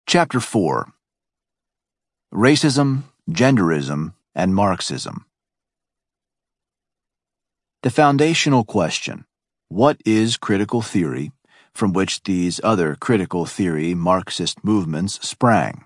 Chapter 4: Racism, Genderism, and Marxism. The foundational question, what is critical theory, from which these other critical theory Marxist movements sprang?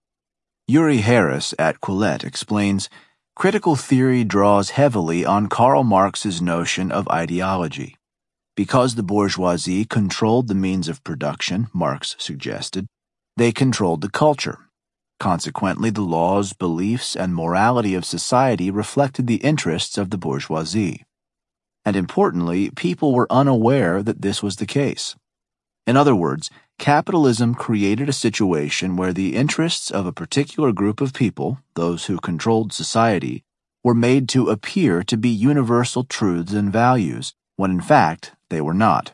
Uri Harris at Quillette explains, critical theory draws heavily on Karl Marx's notion of ideology. Because the bourgeoisie controlled the means of production, Marx suggested, they controlled the culture. Consequently, the laws, beliefs, and morality of society reflected the interests of the bourgeoisie. And importantly, people were unaware that this was the case. In other words, capitalism created a situation where the interests of a particular group of people, those who controlled society, were made to appear to be universal truths and values, when in fact they were not.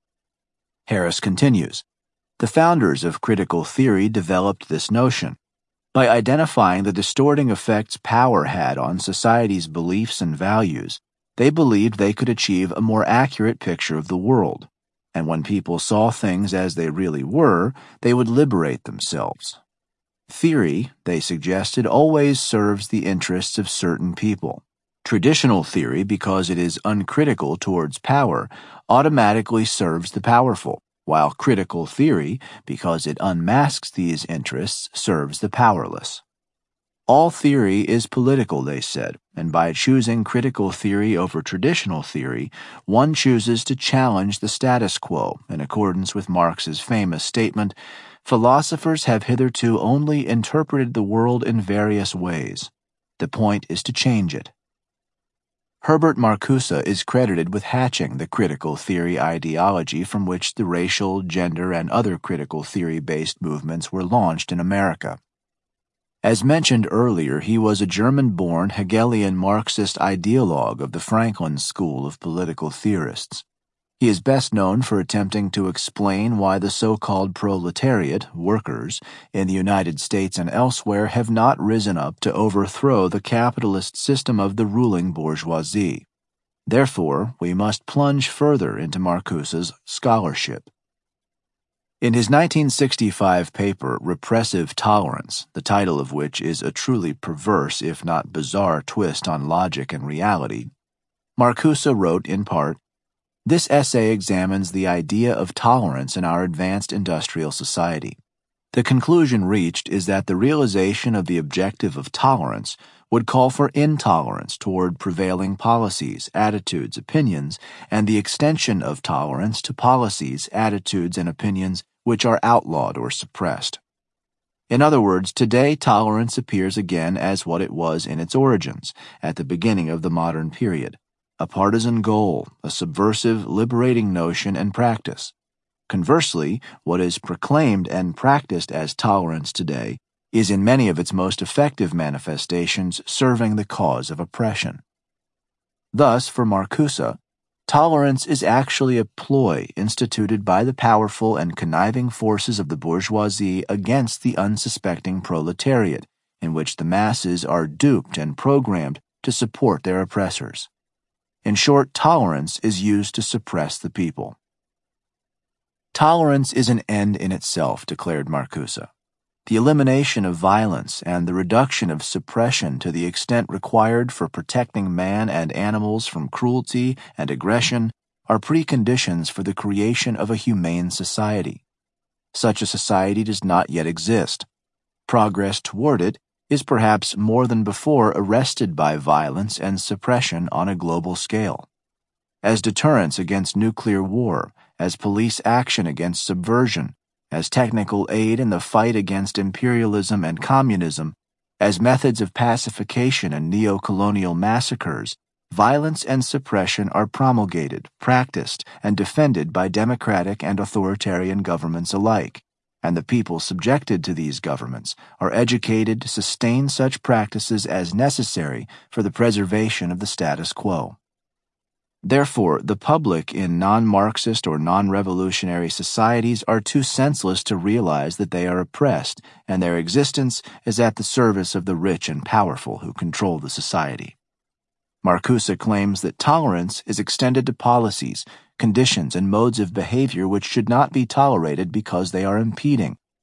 Harris continues, the founders of critical theory developed this notion. By identifying the distorting effects power had on society's beliefs and values, they believed they could achieve a more accurate picture of the world, and when people saw things as they really were, they would liberate themselves. Theory, they suggested, always serves the interests of certain people. Traditional theory, because it is uncritical towards power, automatically serves the powerful, while critical theory, because it unmasks these interests, serves the powerless. All theory is political, they said, and by choosing critical theory over traditional theory, one chooses to challenge the status quo in accordance with Marx's famous statement, philosophers have hitherto only interpreted the world in various ways. The point is to change it. Herbert Marcuse is credited with hatching the critical theory ideology from which the racial, gender, and other critical theory-based movements were launched in America. As mentioned earlier, he was a German-born Hegelian Marxist ideologue of the Franklin School of political theorists. He is best known for attempting to explain why the so-called proletariat, workers, in the United States and elsewhere have not risen up to overthrow the capitalist system of the ruling bourgeoisie. Therefore, we must plunge further into Marcuse's scholarship. In his 1965 paper, Repressive Tolerance, the title of which is a truly perverse, if not bizarre, twist on logic and reality, Marcuse wrote in part, this essay examines the idea of tolerance in our advanced industrial society. The conclusion reached is that the realization of the objective of tolerance would call for intolerance toward prevailing policies, attitudes, opinions, and the extension of tolerance to policies, attitudes, and opinions which are outlawed or suppressed. In other words, today tolerance appears again as what it was in its origins, at the beginning of the modern period. A partisan goal, a subversive, liberating notion and practice. Conversely, what is proclaimed and practiced as tolerance today is in many of its most effective manifestations serving the cause of oppression. Thus, for Marcuse, tolerance is actually a ploy instituted by the powerful and conniving forces of the bourgeoisie against the unsuspecting proletariat, in which the masses are duped and programmed to support their oppressors. In short, tolerance is used to suppress the people. Tolerance is an end in itself, declared Marcuse. The elimination of violence and the reduction of suppression to the extent required for protecting man and animals from cruelty and aggression are preconditions for the creation of a humane society. Such a society does not yet exist. Progress toward it is perhaps more than before arrested by violence and suppression on a global scale. As deterrence against nuclear war, as police action against subversion, as technical aid in the fight against imperialism and communism, as methods of pacification and neo-colonial massacres, violence and suppression are promulgated, practiced, and defended by democratic and authoritarian governments alike, and the people subjected to these governments are educated to sustain such practices as necessary for the preservation of the status quo. Therefore, the public in non-Marxist or non-revolutionary societies are too senseless to realize that they are oppressed, and their existence is at the service of the rich and powerful who control the society. Marcuse claims that tolerance is extended to policies, conditions, and modes of behavior which should not be tolerated because they are impeding,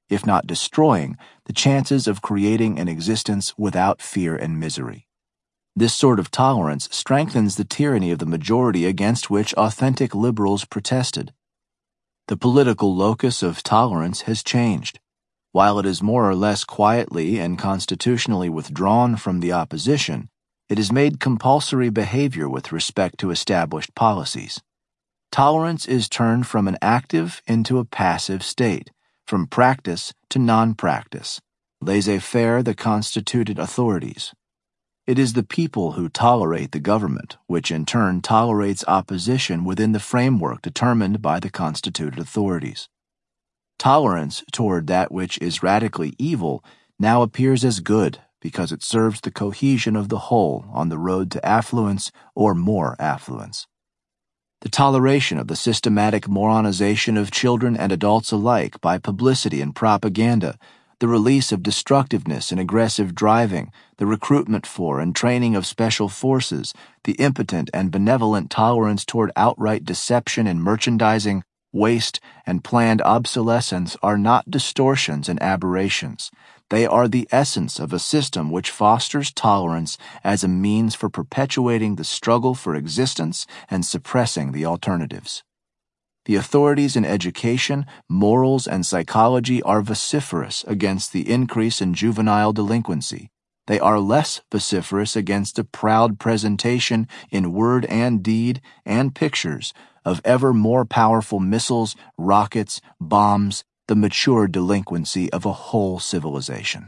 if not destroying, the chances of creating an existence without fear and misery. This sort of tolerance strengthens the tyranny of the majority against which authentic liberals protested. The political locus of tolerance has changed. While it is more or less quietly and constitutionally withdrawn from the opposition, it has made compulsory behavior with respect to established policies. Tolerance is turned from an active into a passive state, from practice to non-practice, laissez-faire the constituted authorities. It is the people who tolerate the government, which in turn tolerates opposition within the framework determined by the constituted authorities. Tolerance toward that which is radically evil now appears as good because it serves the cohesion of the whole on the road to affluence or more affluence. The toleration of the systematic moronization of children and adults alike by publicity and propaganda, the release of destructiveness and aggressive driving, the recruitment for and training of special forces, the impotent and benevolent tolerance toward outright deception in merchandising, waste, and planned obsolescence are not distortions and aberrations. They are the essence of a system which fosters tolerance as a means for perpetuating the struggle for existence and suppressing the alternatives. The authorities in education, morals, and psychology are vociferous against the increase in juvenile delinquency. They are less vociferous against the proud presentation in word and deed and pictures of ever more powerful missiles, rockets, bombs, the mature delinquency of a whole civilization.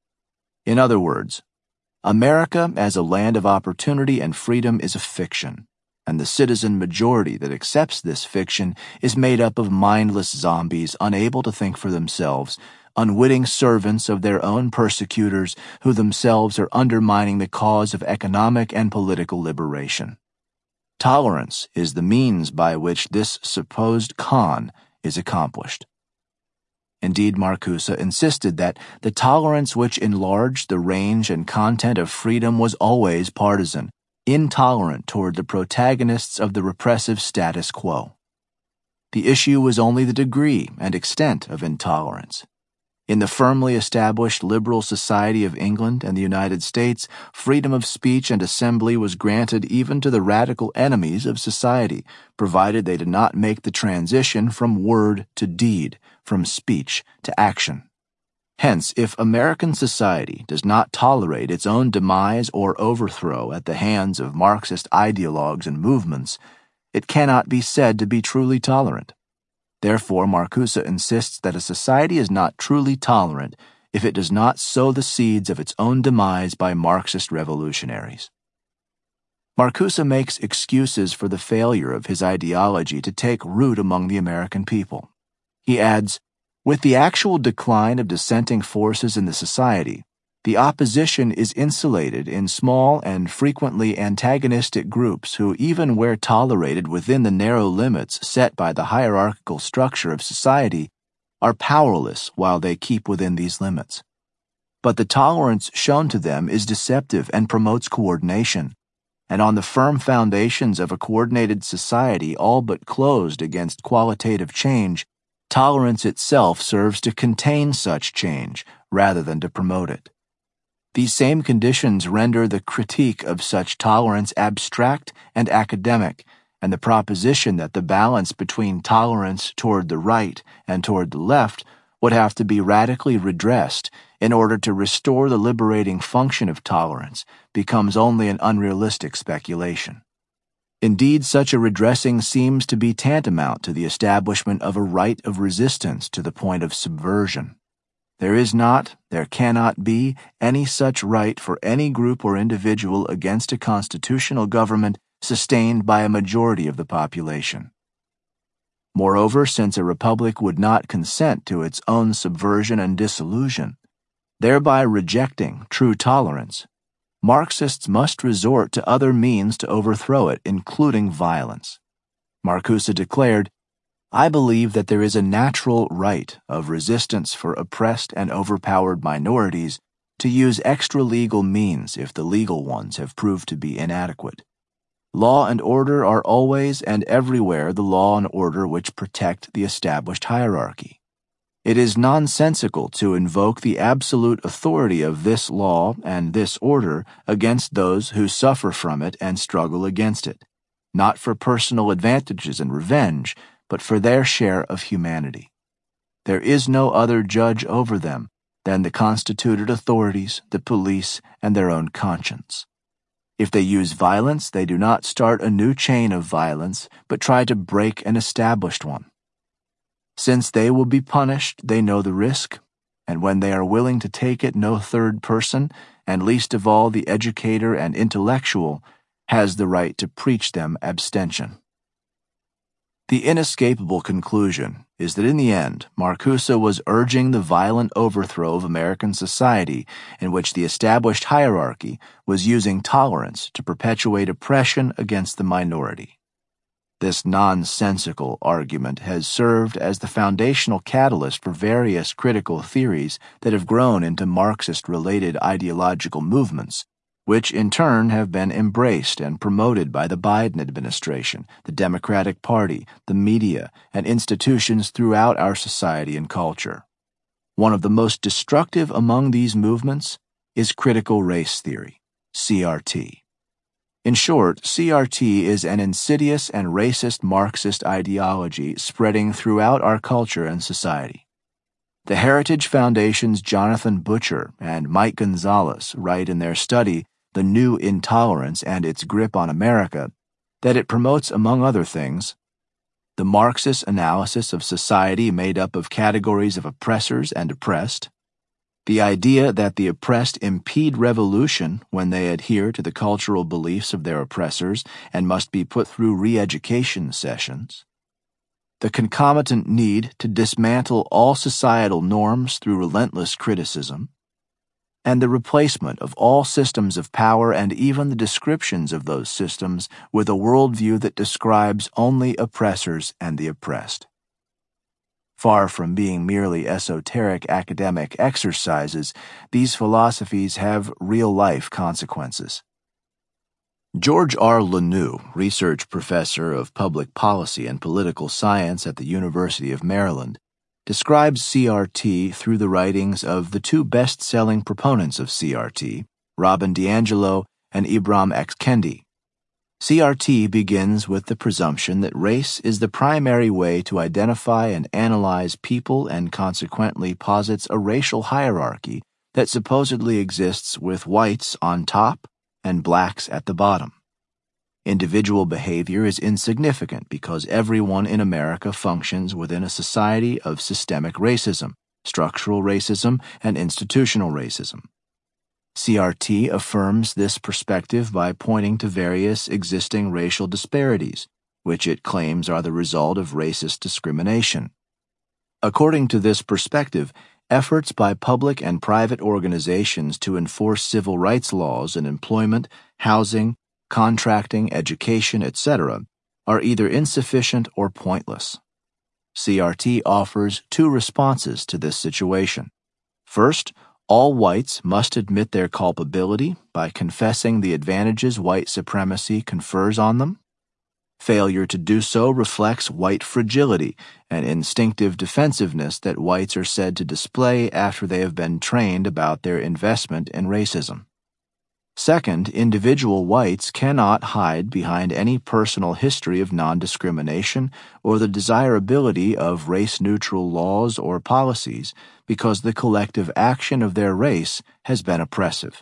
In other words, America as a land of opportunity and freedom is a fiction, and the citizen majority that accepts this fiction is made up of mindless zombies unable to think for themselves, unwitting servants of their own persecutors who themselves are undermining the cause of economic and political liberation. Tolerance is the means by which this supposed con is accomplished. Indeed, Marcuse insisted that the tolerance which enlarged the range and content of freedom was always partisan, intolerant toward the protagonists of the repressive status quo. The issue was only the degree and extent of intolerance. In the firmly established liberal society of England and the United States, freedom of speech and assembly was granted even to the radical enemies of society, provided they did not make the transition from word to deed, from speech to action. Hence, if American society does not tolerate its own demise or overthrow at the hands of Marxist ideologues and movements, it cannot be said to be truly tolerant. Therefore, Marcuse insists that a society is not truly tolerant if it does not sow the seeds of its own demise by Marxist revolutionaries. Marcuse makes excuses for the failure of his ideology to take root among the American people. He adds, with the actual decline of dissenting forces in the society, the opposition is insulated in small and frequently antagonistic groups who, even where tolerated within the narrow limits set by the hierarchical structure of society, are powerless while they keep within these limits. But the tolerance shown to them is deceptive and promotes coordination, and on the firm foundations of a coordinated society all but closed against qualitative change, tolerance itself serves to contain such change rather than to promote it. These same conditions render the critique of such tolerance abstract and academic, and the proposition that the balance between tolerance toward the right and toward the left would have to be radically redressed in order to restore the liberating function of tolerance becomes only an unrealistic speculation. Indeed, such a redressing seems to be tantamount to the establishment of a right of resistance to the point of subversion. There is not, there cannot be, any such right for any group or individual against a constitutional government sustained by a majority of the population. Moreover, since a republic would not consent to its own subversion and dissolution, thereby rejecting true tolerance, Marxists must resort to other means to overthrow it, including violence. Marcuse declared, I believe that there is a natural right of resistance for oppressed and overpowered minorities to use extra-legal means if the legal ones have proved to be inadequate. Law and order are always and everywhere the law and order which protect the established hierarchy. It is nonsensical to invoke the absolute authority of this law and this order against those who suffer from it and struggle against it, not for personal advantages and revenge, but for their share of humanity. There is no other judge over them than the constituted authorities, the police, and their own conscience. If they use violence, they do not start a new chain of violence, but try to break an established one. Since they will be punished, they know the risk, and when they are willing to take it, no third person, and least of all the educator and intellectual, has the right to preach them abstention. The inescapable conclusion is that in the end, Marcuse was urging the violent overthrow of American society in which the established hierarchy was using tolerance to perpetuate oppression against the minority. This nonsensical argument has served as the foundational catalyst for various critical theories that have grown into Marxist-related ideological movements, which in turn have been embraced and promoted by the Biden administration, the Democratic Party, the media, and institutions throughout our society and culture. One of the most destructive among these movements is critical race theory, CRT. In short, CRT is an insidious and racist Marxist ideology spreading throughout our culture and society. The Heritage Foundation's Jonathan Butcher and Mike Gonzalez write in their study, The New Intolerance and Its Grip on America, that it promotes, among other things, the Marxist analysis of society made up of categories of oppressors and oppressed, the idea that the oppressed impede revolution when they adhere to the cultural beliefs of their oppressors and must be put through re-education sessions, the concomitant need to dismantle all societal norms through relentless criticism, and the replacement of all systems of power and even the descriptions of those systems with a worldview that describes only oppressors and the oppressed. Far from being merely esoteric academic exercises, these philosophies have real-life consequences. George R. Lanou, research professor of public policy and political science at the University of Maryland, describes CRT through the writings of the two best-selling proponents of CRT, Robin DiAngelo and Ibram X. Kendi. CRT begins with the presumption that race is the primary way to identify and analyze people and consequently posits a racial hierarchy that supposedly exists with whites on top and blacks at the bottom. Individual behavior is insignificant because everyone in America functions within a society of systemic racism, structural racism, and institutional racism. CRT affirms this perspective by pointing to various existing racial disparities, which it claims are the result of racist discrimination. According to this perspective, efforts by public and private organizations to enforce civil rights laws in employment, housing, contracting, education, etc., are either insufficient or pointless. CRT offers two responses to this situation. First, all whites must admit their culpability by confessing the advantages white supremacy confers on them. Failure to do so reflects white fragility and instinctive defensiveness that whites are said to display after they have been trained about their investment in racism. Second, individual whites cannot hide behind any personal history of non-discrimination or the desirability of race-neutral laws or policies because the collective action of their race has been oppressive.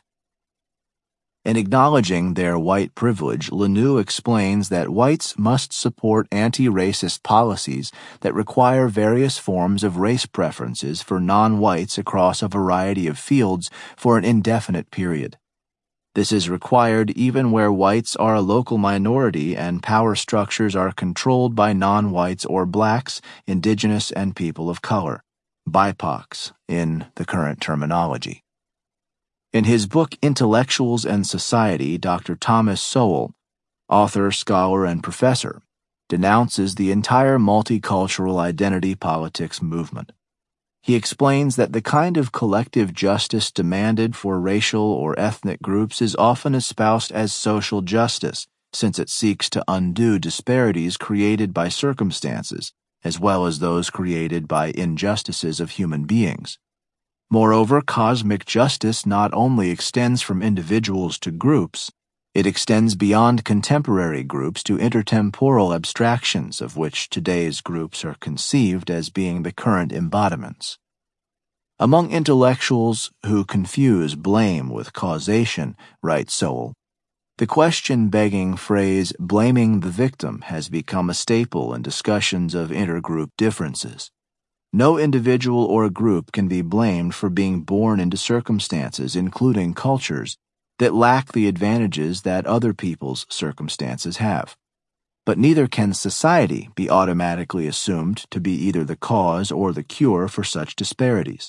In acknowledging their white privilege, Lanou explains that whites must support anti-racist policies that require various forms of race preferences for non-whites across a variety of fields for an indefinite period. This is required even where whites are a local minority and power structures are controlled by non-whites or blacks, indigenous, and people of color, BIPOCs in the current terminology. In his book Intellectuals and Society, Dr. Thomas Sowell, author, scholar, and professor, denounces the entire multicultural identity politics movement. He explains that the kind of collective justice demanded for racial or ethnic groups is often espoused as social justice, since it seeks to undo disparities created by circumstances, as well as those created by injustices of human beings. Moreover, cosmic justice not only extends from individuals to groups, it extends beyond contemporary groups to intertemporal abstractions of which today's groups are conceived as being the current embodiments. Among intellectuals who confuse blame with causation, writes Sowell, the question-begging phrase blaming the victim has become a staple in discussions of intergroup differences. No individual or group can be blamed for being born into circumstances, including cultures, that lack the advantages that other people's circumstances have. But neither can society be automatically assumed to be either the cause or the cure for such disparities.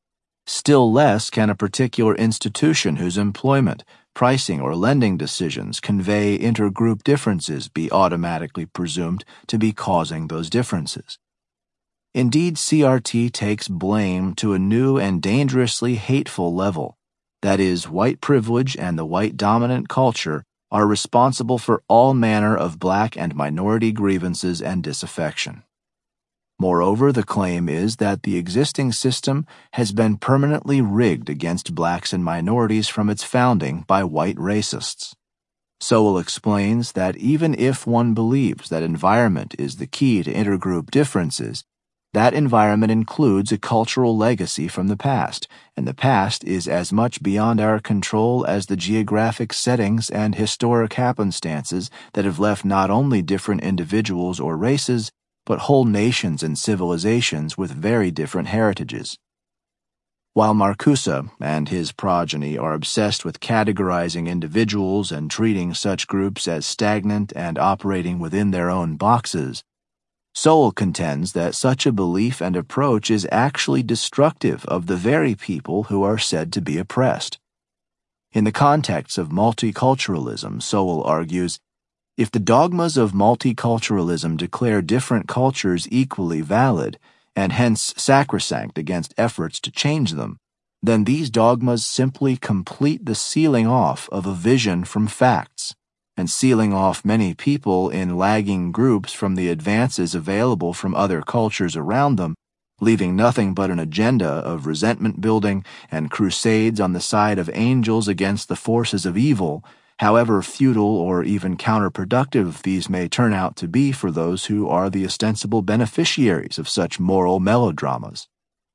Still less can a particular institution whose employment, pricing, or lending decisions convey intergroup differences be automatically presumed to be causing those differences. Indeed, CRT takes blame to a new and dangerously hateful level. That is, white privilege and the white dominant culture are responsible for all manner of black and minority grievances and disaffection. Moreover, the claim is that the existing system has been permanently rigged against blacks and minorities from its founding by white racists. Sowell explains that even if one believes that environment is the key to intergroup differences, that environment includes a cultural legacy from the past, and the past is as much beyond our control as the geographic settings and historic happenstances that have left not only different individuals or races, but whole nations and civilizations with very different heritages. While Marcuse and his progeny are obsessed with categorizing individuals and treating such groups as stagnant and operating within their own boxes, Sowell contends that such a belief and approach is actually destructive of the very people who are said to be oppressed. In the context of multiculturalism, Sowell argues, if the dogmas of multiculturalism declare different cultures equally valid, and hence sacrosanct against efforts to change them, then these dogmas simply complete the sealing off of a vision from facts, and sealing off many people in lagging groups from the advances available from other cultures around them, leaving nothing but an agenda of resentment building and crusades on the side of angels against the forces of evil, however futile or even counterproductive these may turn out to be for those who are the ostensible beneficiaries of such moral melodramas.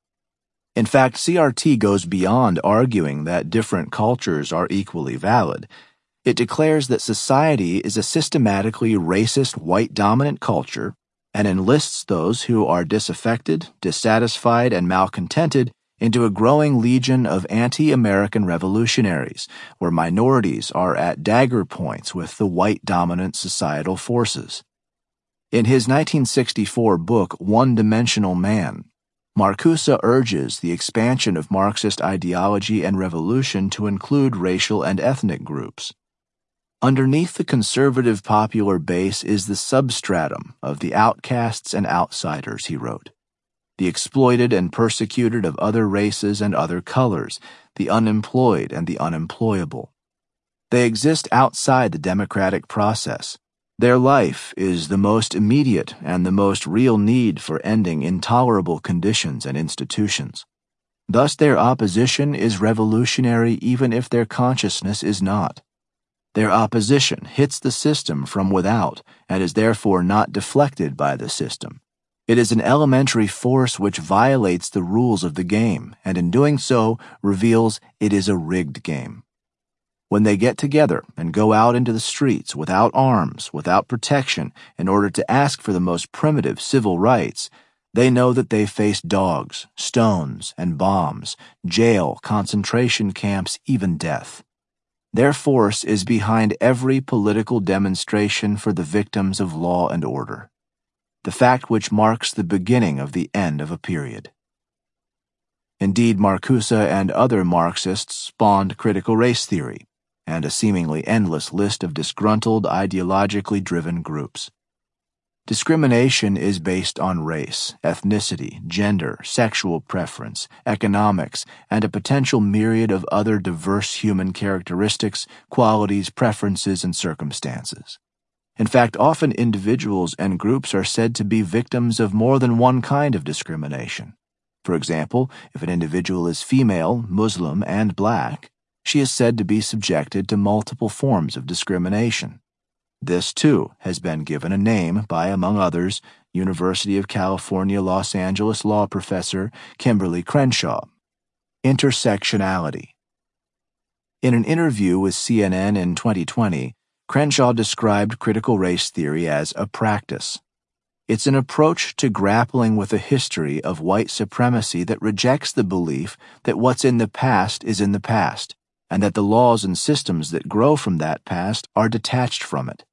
In fact, CRT goes beyond arguing that different cultures are equally valid. It declares that society is a systematically racist white-dominant culture and enlists those who are disaffected, dissatisfied, and malcontented into a growing legion of anti-American revolutionaries, where minorities are at dagger points with the white-dominant societal forces. In his 1964 book, One-Dimensional Man, Marcuse urges the expansion of Marxist ideology and revolution to include racial and ethnic groups. Underneath the conservative popular base is the substratum of the outcasts and outsiders, he wrote. The exploited and persecuted of other races and other colors, the unemployed and the unemployable. They exist outside the democratic process. Their life is the most immediate and the most real need for ending intolerable conditions and institutions. Thus their opposition is revolutionary even if their consciousness is not. Their opposition hits the system from without and is therefore not deflected by the system. It is an elementary force which violates the rules of the game, and in doing so reveals it is a rigged game. When they get together and go out into the streets without arms, without protection, in order to ask for the most primitive civil rights, they know that they face dogs, stones, and bombs, jail, concentration camps, even death. Their force is behind every political demonstration for the victims of law and order, the fact which marks the beginning of the end of a period. Indeed, Marcuse and other Marxists spawned critical race theory and a seemingly endless list of disgruntled, ideologically driven groups. Discrimination is based on race, ethnicity, gender, sexual preference, economics, and a potential myriad of other diverse human characteristics, qualities, preferences, and circumstances. In fact, often individuals and groups are said to be victims of more than one kind of discrimination. For example, if an individual is female, Muslim, and black, she is said to be subjected to multiple forms of discrimination. This, too, has been given a name by, among others, University of California, Los Angeles law professor Kimberly Crenshaw: intersectionality. In an interview with CNN in 2020, Crenshaw described critical race theory as a practice. It's an approach to grappling with a history of white supremacy that rejects the belief that what's in the past is in the past, and that the laws and systems that grow from that past are detached from it.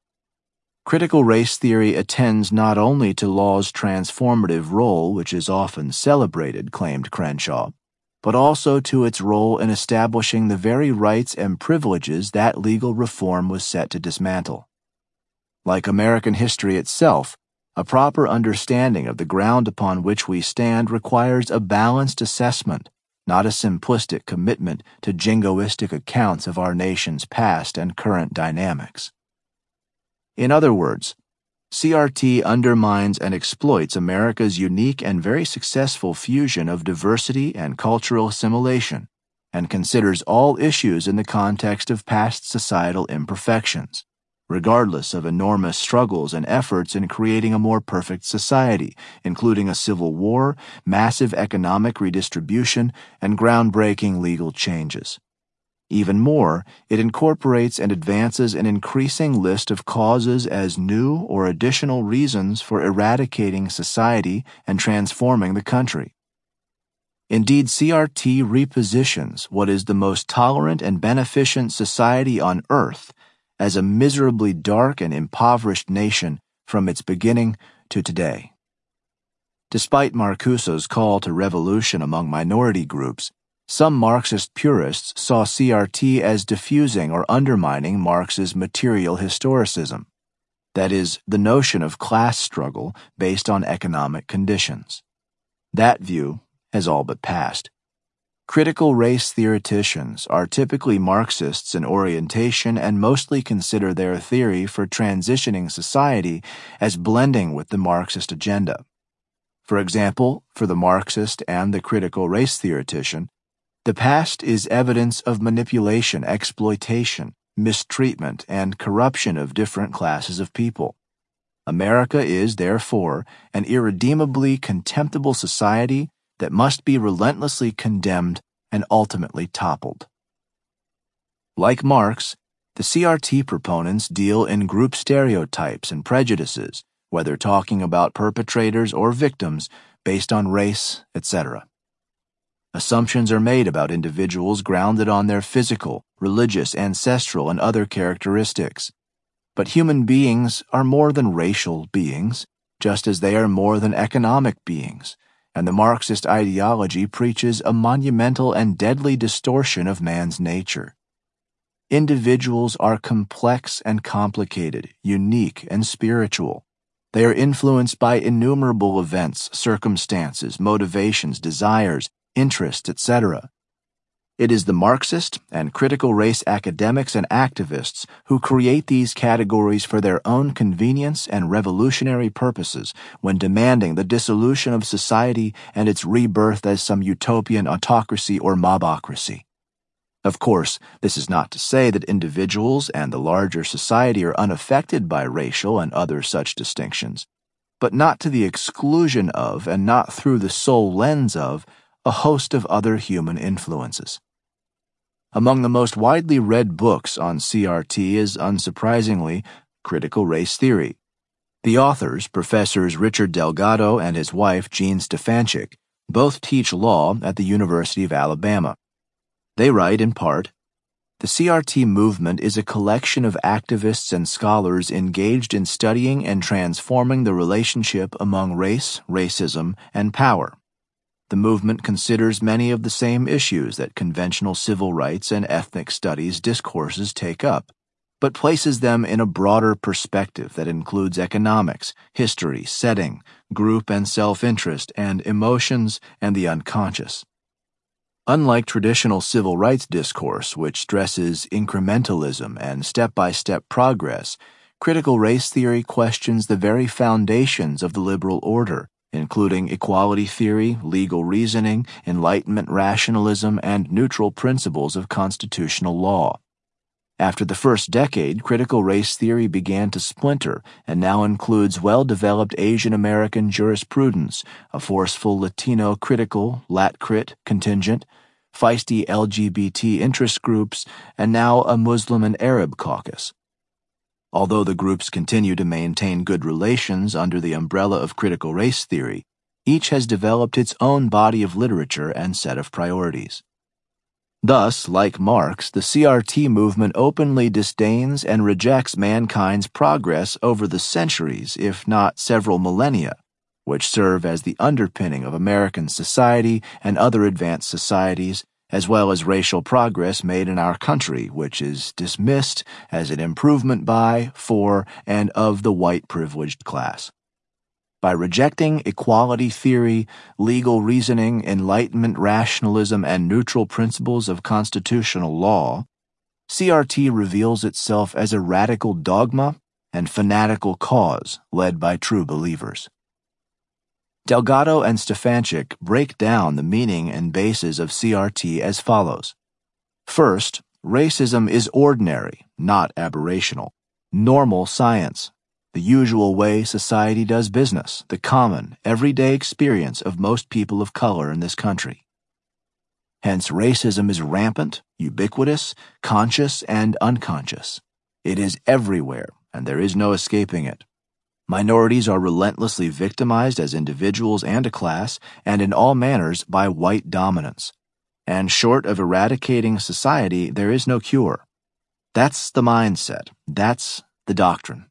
Critical race theory attends not only to law's transformative role, which is often celebrated, claimed Crenshaw, but also to its role in establishing the very rights and privileges that legal reform was set to dismantle. Like American history itself, a proper understanding of the ground upon which we stand requires a balanced assessment, not a simplistic commitment to jingoistic accounts of our nation's past and current dynamics. In other words, CRT undermines and exploits America's unique and very successful fusion of diversity and cultural assimilation, and considers all issues in the context of past societal imperfections, regardless of enormous struggles and efforts in creating a more perfect society, including a civil war, massive economic redistribution, and groundbreaking legal changes. Even more, it incorporates and advances an increasing list of causes as new or additional reasons for eradicating society and transforming the country. Indeed, CRT repositions what is the most tolerant and beneficent society on earth as a miserably dark and impoverished nation from its beginning to today. Despite Marcuso's call to revolution among minority groups, some Marxist purists saw CRT as diffusing or undermining Marx's material historicism, that is, the notion of class struggle based on economic conditions. That view has all but passed. Critical race theoreticians are typically Marxists in orientation and mostly consider their theory for transitioning society as blending with the Marxist agenda. For example, for the Marxist and the critical race theoretician, the past is evidence of manipulation, exploitation, mistreatment, and corruption of different classes of people. America is, therefore, an irredeemably contemptible society that must be relentlessly condemned and ultimately toppled. Like Marx, the CRT proponents deal in group stereotypes and prejudices, whether talking about perpetrators or victims, based on race, etc. Assumptions are made about individuals grounded on their physical, religious, ancestral, and other characteristics. But human beings are more than racial beings, just as they are more than economic beings, and the Marxist ideology preaches a monumental and deadly distortion of man's nature. Individuals are complex and complicated, unique and spiritual. They are influenced by innumerable events, circumstances, motivations, desires, interests, etc. It is the Marxist and critical race academics and activists who create these categories for their own convenience and revolutionary purposes when demanding the dissolution of society and its rebirth as some utopian autocracy or mobocracy. Of course, this is not to say that individuals and the larger society are unaffected by racial and other such distinctions, but not to the exclusion of and not through the sole lens of a host of other human influences. Among the most widely read books on CRT is, unsurprisingly, Critical Race Theory. The authors, Professors Richard Delgado and his wife Jean Stefanczyk, both teach law at the University of Alabama. They write, in part, "The CRT movement is a collection of activists and scholars engaged in studying and transforming the relationship among race, racism, and power. The movement considers many of the same issues that conventional civil rights and ethnic studies discourses take up, but places them in a broader perspective that includes economics, history, setting, group and self-interest, and emotions and the unconscious. Unlike traditional civil rights discourse, which stresses incrementalism and step-by-step progress, critical race theory questions the very foundations of the liberal order, including equality theory, legal reasoning, Enlightenment rationalism, and neutral principles of constitutional law. After the first decade, critical race theory began to splinter and now includes well-developed Asian American jurisprudence, a forceful Latino critical (Lat-Crit) contingent, feisty LGBT interest groups, and now a Muslim and Arab caucus. Although the groups continue to maintain good relations under the umbrella of critical race theory, each has developed its own body of literature and set of priorities. Thus, like Marx, the CRT movement openly disdains and rejects mankind's progress over the centuries, if not several millennia, which serve as the underpinning of American society and other advanced societies, as well as racial progress made in our country, which is dismissed as an improvement by, for, and of the white privileged class. By rejecting equality theory, legal reasoning, Enlightenment rationalism, and neutral principles of constitutional law, CRT reveals itself as a radical dogma and fanatical cause led by true believers. Delgado and Stefanchik break down the meaning and basis of CRT as follows. First, racism is ordinary, not aberrational, normal science, the usual way society does business, the common, everyday experience of most people of color in this country. Hence, racism is rampant, ubiquitous, conscious, and unconscious. It is everywhere, and there is no escaping it. Minorities are relentlessly victimized as individuals and a class, and in all manners by white dominance. And short of eradicating society, there is no cure. That's the mindset. That's the doctrine.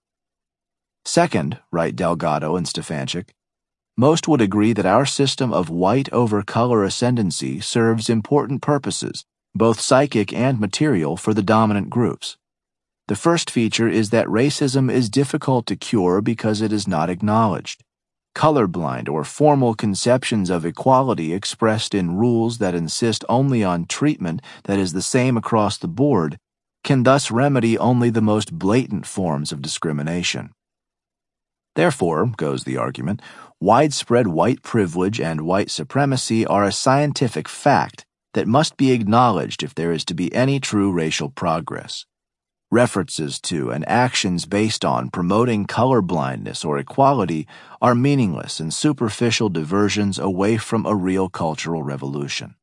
Second, write Delgado and Stefanchik, most would agree that our system of white over color ascendancy serves important purposes, both psychic and material, for the dominant groups. The first feature is that racism is difficult to cure because it is not acknowledged. Colorblind or formal conceptions of equality expressed in rules that insist only on treatment that is the same across the board can thus remedy only the most blatant forms of discrimination. Therefore, goes the argument, widespread white privilege and white supremacy are a scientific fact that must be acknowledged if there is to be any true racial progress. References to and actions based on promoting colorblindness or equality are meaningless and superficial diversions away from a real cultural revolution.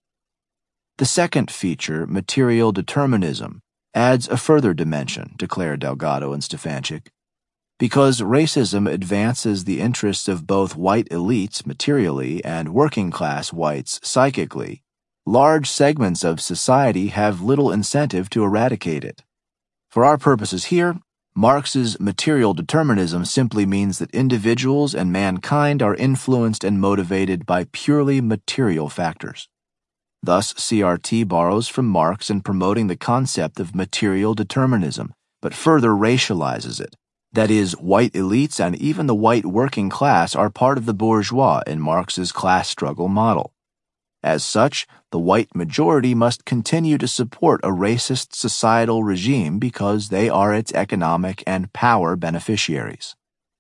The second feature, material determinism, adds a further dimension, declare Delgado and Stefanchik. Because racism advances the interests of both white elites materially and working-class whites psychically, large segments of society have little incentive to eradicate it. For our purposes here, Marx's material determinism simply means that individuals and mankind are influenced and motivated by purely material factors. Thus, CRT borrows from Marx in promoting the concept of material determinism, but further racializes it. That is, white elites and even the white working class are part of the bourgeois in Marx's class struggle model. As such, the white majority must continue to support a racist societal regime because they are its economic and power beneficiaries.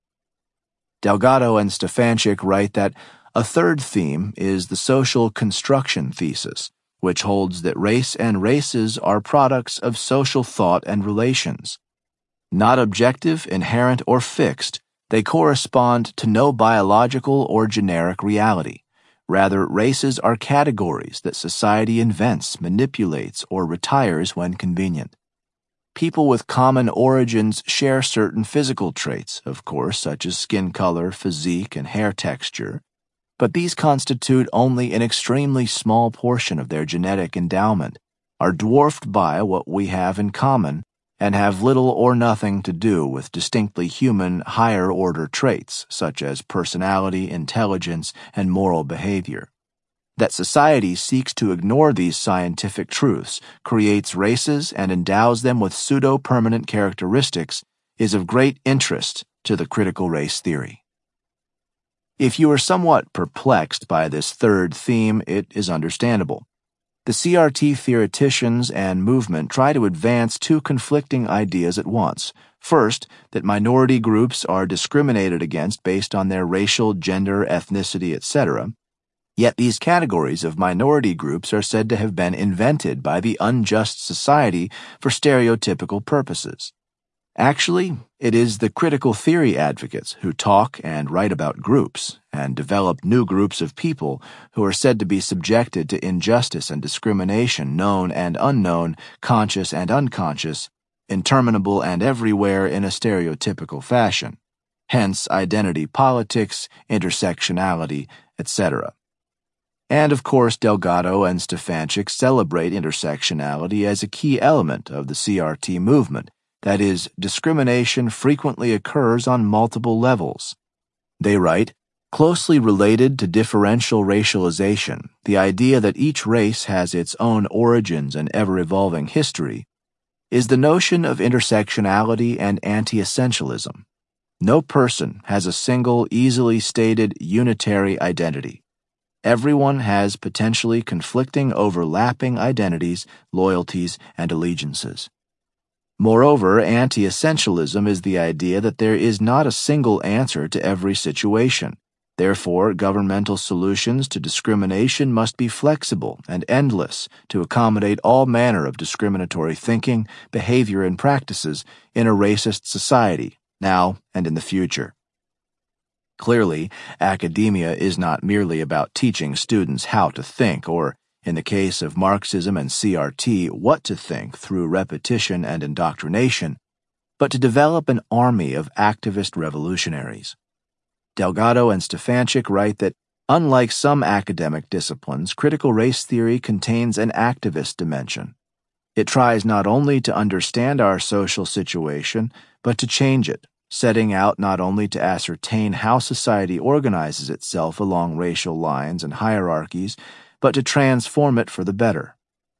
Delgado and Stefanchik write that a third theme is the social construction thesis, which holds that race and races are products of social thought and relations. Not objective, inherent, or fixed, they correspond to no biological or generic reality. Rather, races are categories that society invents, manipulates, or retires when convenient. People with common origins share certain physical traits, of course, such as skin color, physique, and hair texture, but these constitute only an extremely small portion of their genetic endowment, are dwarfed by what we have in common, and have little or nothing to do with distinctly human higher-order traits such as personality, intelligence, and moral behavior. That society seeks to ignore these scientific truths, creates races, and endows them with pseudo-permanent characteristics is of great interest to the critical race theory. If you are somewhat perplexed by this third theme, it is understandable. The CRT theoreticians and movement try to advance two conflicting ideas at once. First, that minority groups are discriminated against based on their racial, gender, ethnicity, etc. Yet these categories of minority groups are said to have been invented by the unjust society for stereotypical purposes. Actually, it is the critical theory advocates who talk and write about groups and develop new groups of people who are said to be subjected to injustice and discrimination, known and unknown, conscious and unconscious, interminable and everywhere in a stereotypical fashion. Hence identity politics, intersectionality, etc. And of course, Delgado and Stefanchik celebrate intersectionality as a key element of the CRT movement. That is, discrimination frequently occurs on multiple levels. They write, closely related to differential racialization, the idea that each race has its own origins and ever-evolving history, is the notion of intersectionality and anti-essentialism. No person has a single, easily stated, unitary identity. Everyone has potentially conflicting, overlapping identities, loyalties, and allegiances. Moreover, anti-essentialism is the idea that there is not a single answer to every situation. Therefore, governmental solutions to discrimination must be flexible and endless to accommodate all manner of discriminatory thinking, behavior, and practices in a racist society, now and in the future. Clearly, academia is not merely about teaching students how to think or, in the case of Marxism and CRT, what to think through repetition and indoctrination, but to develop an army of activist revolutionaries. Delgado and Stefanchik write that, unlike some academic disciplines, critical race theory contains an activist dimension. It tries not only to understand our social situation, but to change it, setting out not only to ascertain how society organizes itself along racial lines and hierarchies, but to transform it for the better.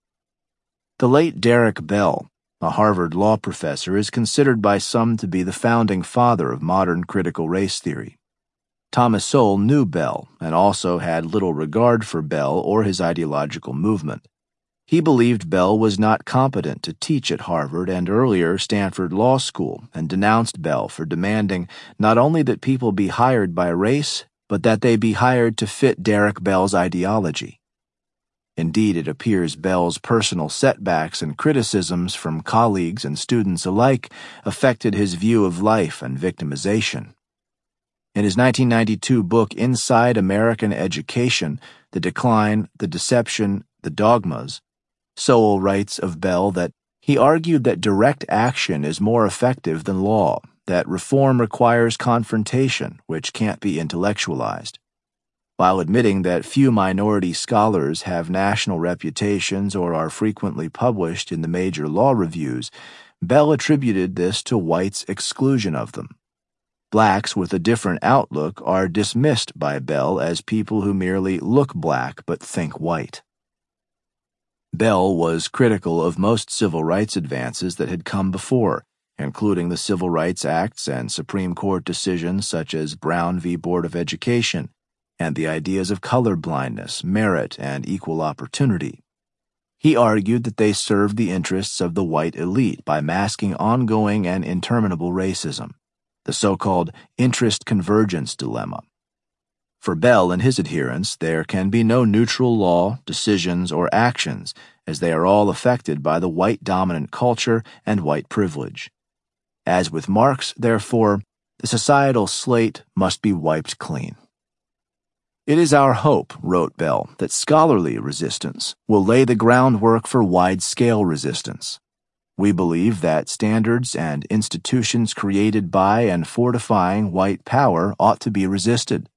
The late Derek Bell, a Harvard law professor, is considered by some to be the founding father of modern critical race theory. Thomas Sowell knew Bell and also had little regard for Bell or his ideological movement. He believed Bell was not competent to teach at Harvard and earlier Stanford Law School and denounced Bell for demanding not only that people be hired by race, but that they be hired to fit Derek Bell's ideology. Indeed, it appears Bell's personal setbacks and criticisms from colleagues and students alike affected his view of life and victimization. In his 1992 book Inside American Education, The Decline, the Deception, the Dogmas, Sowell writes of Bell that he argued that direct action is more effective than law, that reform requires confrontation, which can't be intellectualized. While admitting that few minority scholars have national reputations or are frequently published in the major law reviews, Bell attributed this to whites' exclusion of them. Blacks with a different outlook are dismissed by Bell as people who merely look black but think white. Bell was critical of most civil rights advances that had come before, including the Civil Rights Acts and Supreme Court decisions such as Brown v. Board of Education, and the ideas of colorblindness, merit, and equal opportunity. He argued that they served the interests of the white elite by masking ongoing and interminable racism, the so-called interest convergence dilemma. For Bell and his adherents, there can be no neutral law, decisions, or actions, as they are all affected by the white-dominant culture and white privilege. As with Marx, therefore, the societal slate must be wiped clean. It is our hope, wrote Bell, that scholarly resistance will lay the groundwork for wide-scale resistance. We believe that standards and institutions created by and fortifying white power ought to be resisted.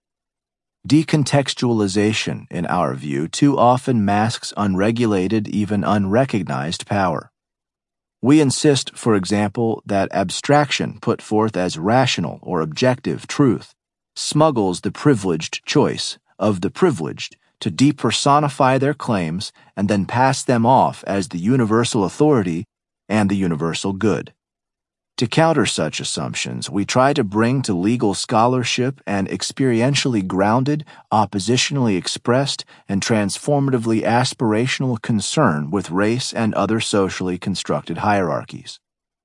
Decontextualization, in our view, too often masks unregulated, even unrecognized power. We insist, for example, that abstraction put forth as rational or objective truth smuggles the privileged choice of the privileged to depersonify their claims and then pass them off as the universal authority and the universal good. To counter such assumptions, we try to bring to legal scholarship an experientially grounded, oppositionally expressed, and transformatively aspirational concern with race and other socially constructed hierarchies.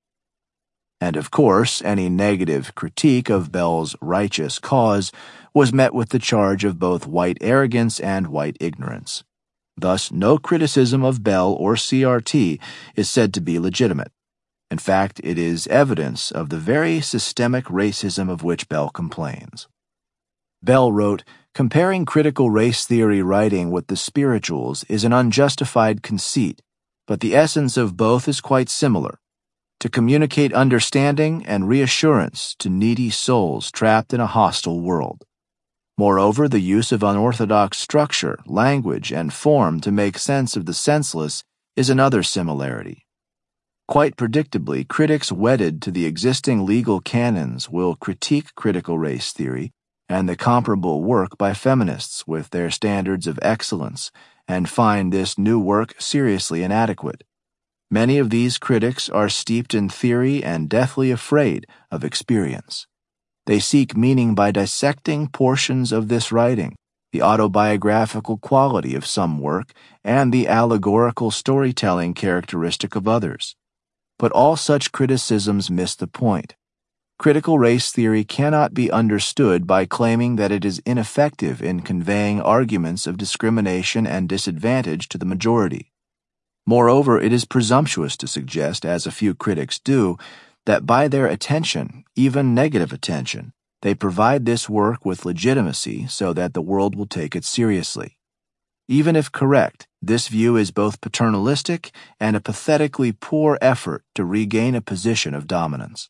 And of course, any negative critique of Bell's righteous cause was met with the charge of both white arrogance and white ignorance. Thus, no criticism of Bell or CRT is said to be legitimate. In fact, it is evidence of the very systemic racism of which Bell complains. Bell wrote, "Comparing critical race theory writing with the spirituals is an unjustified conceit, but the essence of both is quite similar: to communicate understanding and reassurance to needy souls trapped in a hostile world. Moreover, the use of unorthodox structure, language, and form to make sense of the senseless is another similarity. Quite predictably, critics wedded to the existing legal canons will critique critical race theory and the comparable work by feminists with their standards of excellence and find this new work seriously inadequate. Many of these critics are steeped in theory and deathly afraid of experience. They seek meaning by dissecting portions of this writing, the autobiographical quality of some work, and the allegorical storytelling characteristic of others. But all such criticisms miss the point. Critical race theory cannot be understood by claiming that it is ineffective in conveying arguments of discrimination and disadvantage to the majority. Moreover, it is presumptuous to suggest, as a few critics do, that by their attention, even negative attention, they provide this work with legitimacy so that the world will take it seriously. Even if correct, this view is both paternalistic and a pathetically poor effort to regain a position of dominance.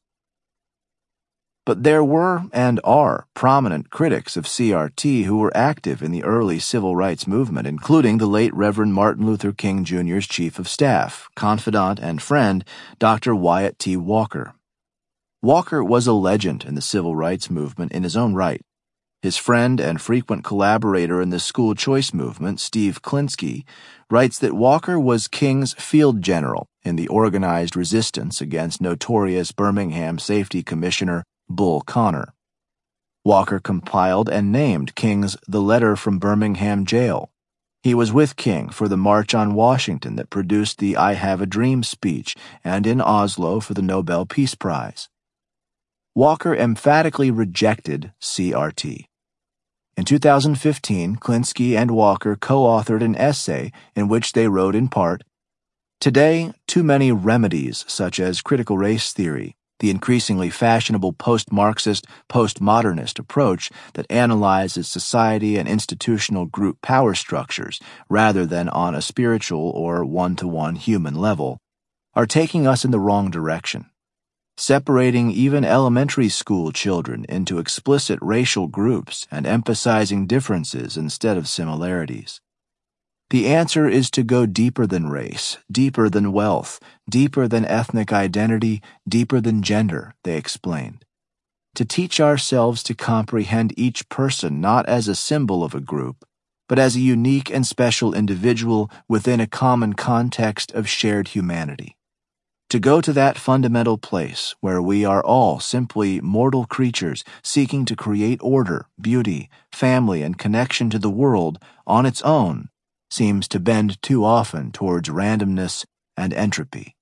But there were and are prominent critics of CRT who were active in the early civil rights movement, including the late Reverend Martin Luther King Jr.'s chief of staff, confidant, and friend, Dr. Wyatt T. Walker. Walker was a legend in the civil rights movement in his own right. His friend and frequent collaborator in the school choice movement, Steve Klinsky, writes that Walker was King's field general in the organized resistance against notorious Birmingham Safety Commissioner Bull Connor. Walker compiled and named King's The Letter from Birmingham Jail. He was with King for the March on Washington that produced the I Have a Dream speech and in Oslo for the Nobel Peace Prize. Walker emphatically rejected CRT. In 2015, Klinsky and Walker co-authored an essay in which they wrote in part, "Today, too many remedies such as critical race theory, the increasingly fashionable post-Marxist, postmodernist approach that analyzes society and institutional group power structures rather than on a spiritual or one-to-one human level, are taking us in the wrong direction. Separating even elementary school children into explicit racial groups and emphasizing differences instead of similarities. The answer is to go deeper than race, deeper than wealth, deeper than ethnic identity, deeper than gender," they explained. To teach ourselves to comprehend each person not as a symbol of a group, but as a unique and special individual within a common context of shared humanity. To go to that fundamental place where we are all simply mortal creatures seeking to create order, beauty, family, and connection to the world on its own seems to bend too often towards randomness and entropy.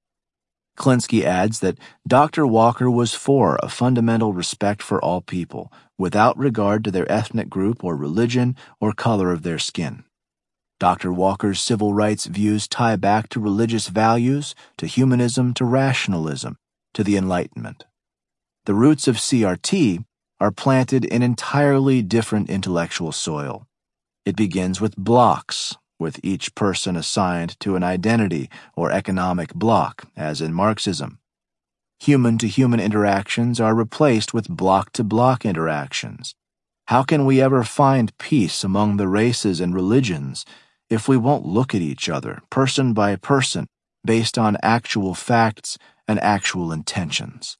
Klinsky adds that Dr. Walker was for a fundamental respect for all people, without regard to their ethnic group or religion or color of their skin. Dr. Walker's civil rights views tie back to religious values, to humanism, to rationalism, to the Enlightenment. The roots of CRT are planted in entirely different intellectual soil. It begins with blocks, with each person assigned to an identity or economic block, as in Marxism. Human-to-human interactions are replaced with block-to-block interactions. How can we ever find peace among the races and religions if we won't look at each other, person by person, based on actual facts and actual intentions?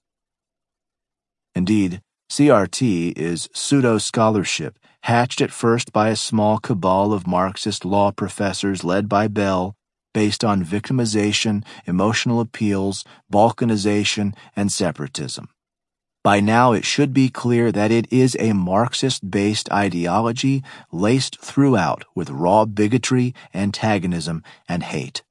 Indeed, CRT is pseudo-scholarship, hatched at first by a small cabal of Marxist law professors led by Bell, based on victimization, emotional appeals, balkanization, and separatism. By now, it should be clear that it is a Marxist-based ideology laced throughout with raw bigotry, antagonism, and hate.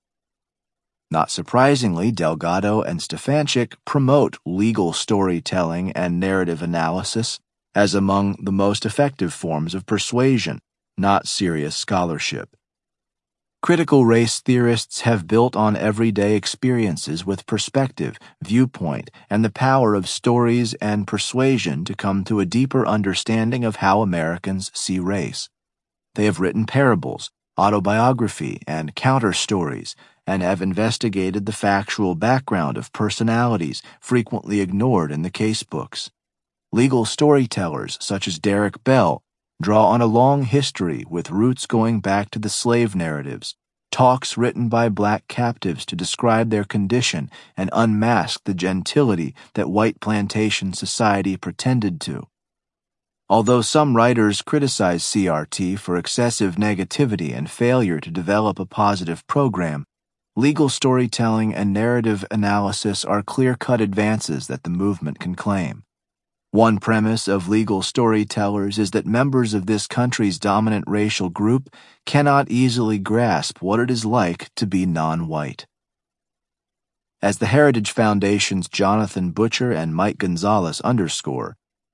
Not surprisingly, Delgado and Stefanchik promote legal storytelling and narrative analysis as among the most effective forms of persuasion, not serious scholarship. Critical race theorists have built on everyday experiences with perspective, viewpoint, and the power of stories and persuasion to come to a deeper understanding of how Americans see race. They have written parables, autobiography, and counter-stories, and have investigated the factual background of personalities frequently ignored in the casebooks. Legal storytellers such as Derek Bell draw on a long history with roots going back to the slave narratives, talks written by black captives to describe their condition and unmask the gentility that white plantation society pretended to. Although some writers criticize CRT for excessive negativity and failure to develop a positive program, legal storytelling and narrative analysis are clear-cut advances that the movement can claim. One premise of legal storytellers is that members of this country's dominant racial group cannot easily grasp what it is like to be non-white. As the Heritage Foundation's Jonathan Butcher and Mike Gonzalez underscore,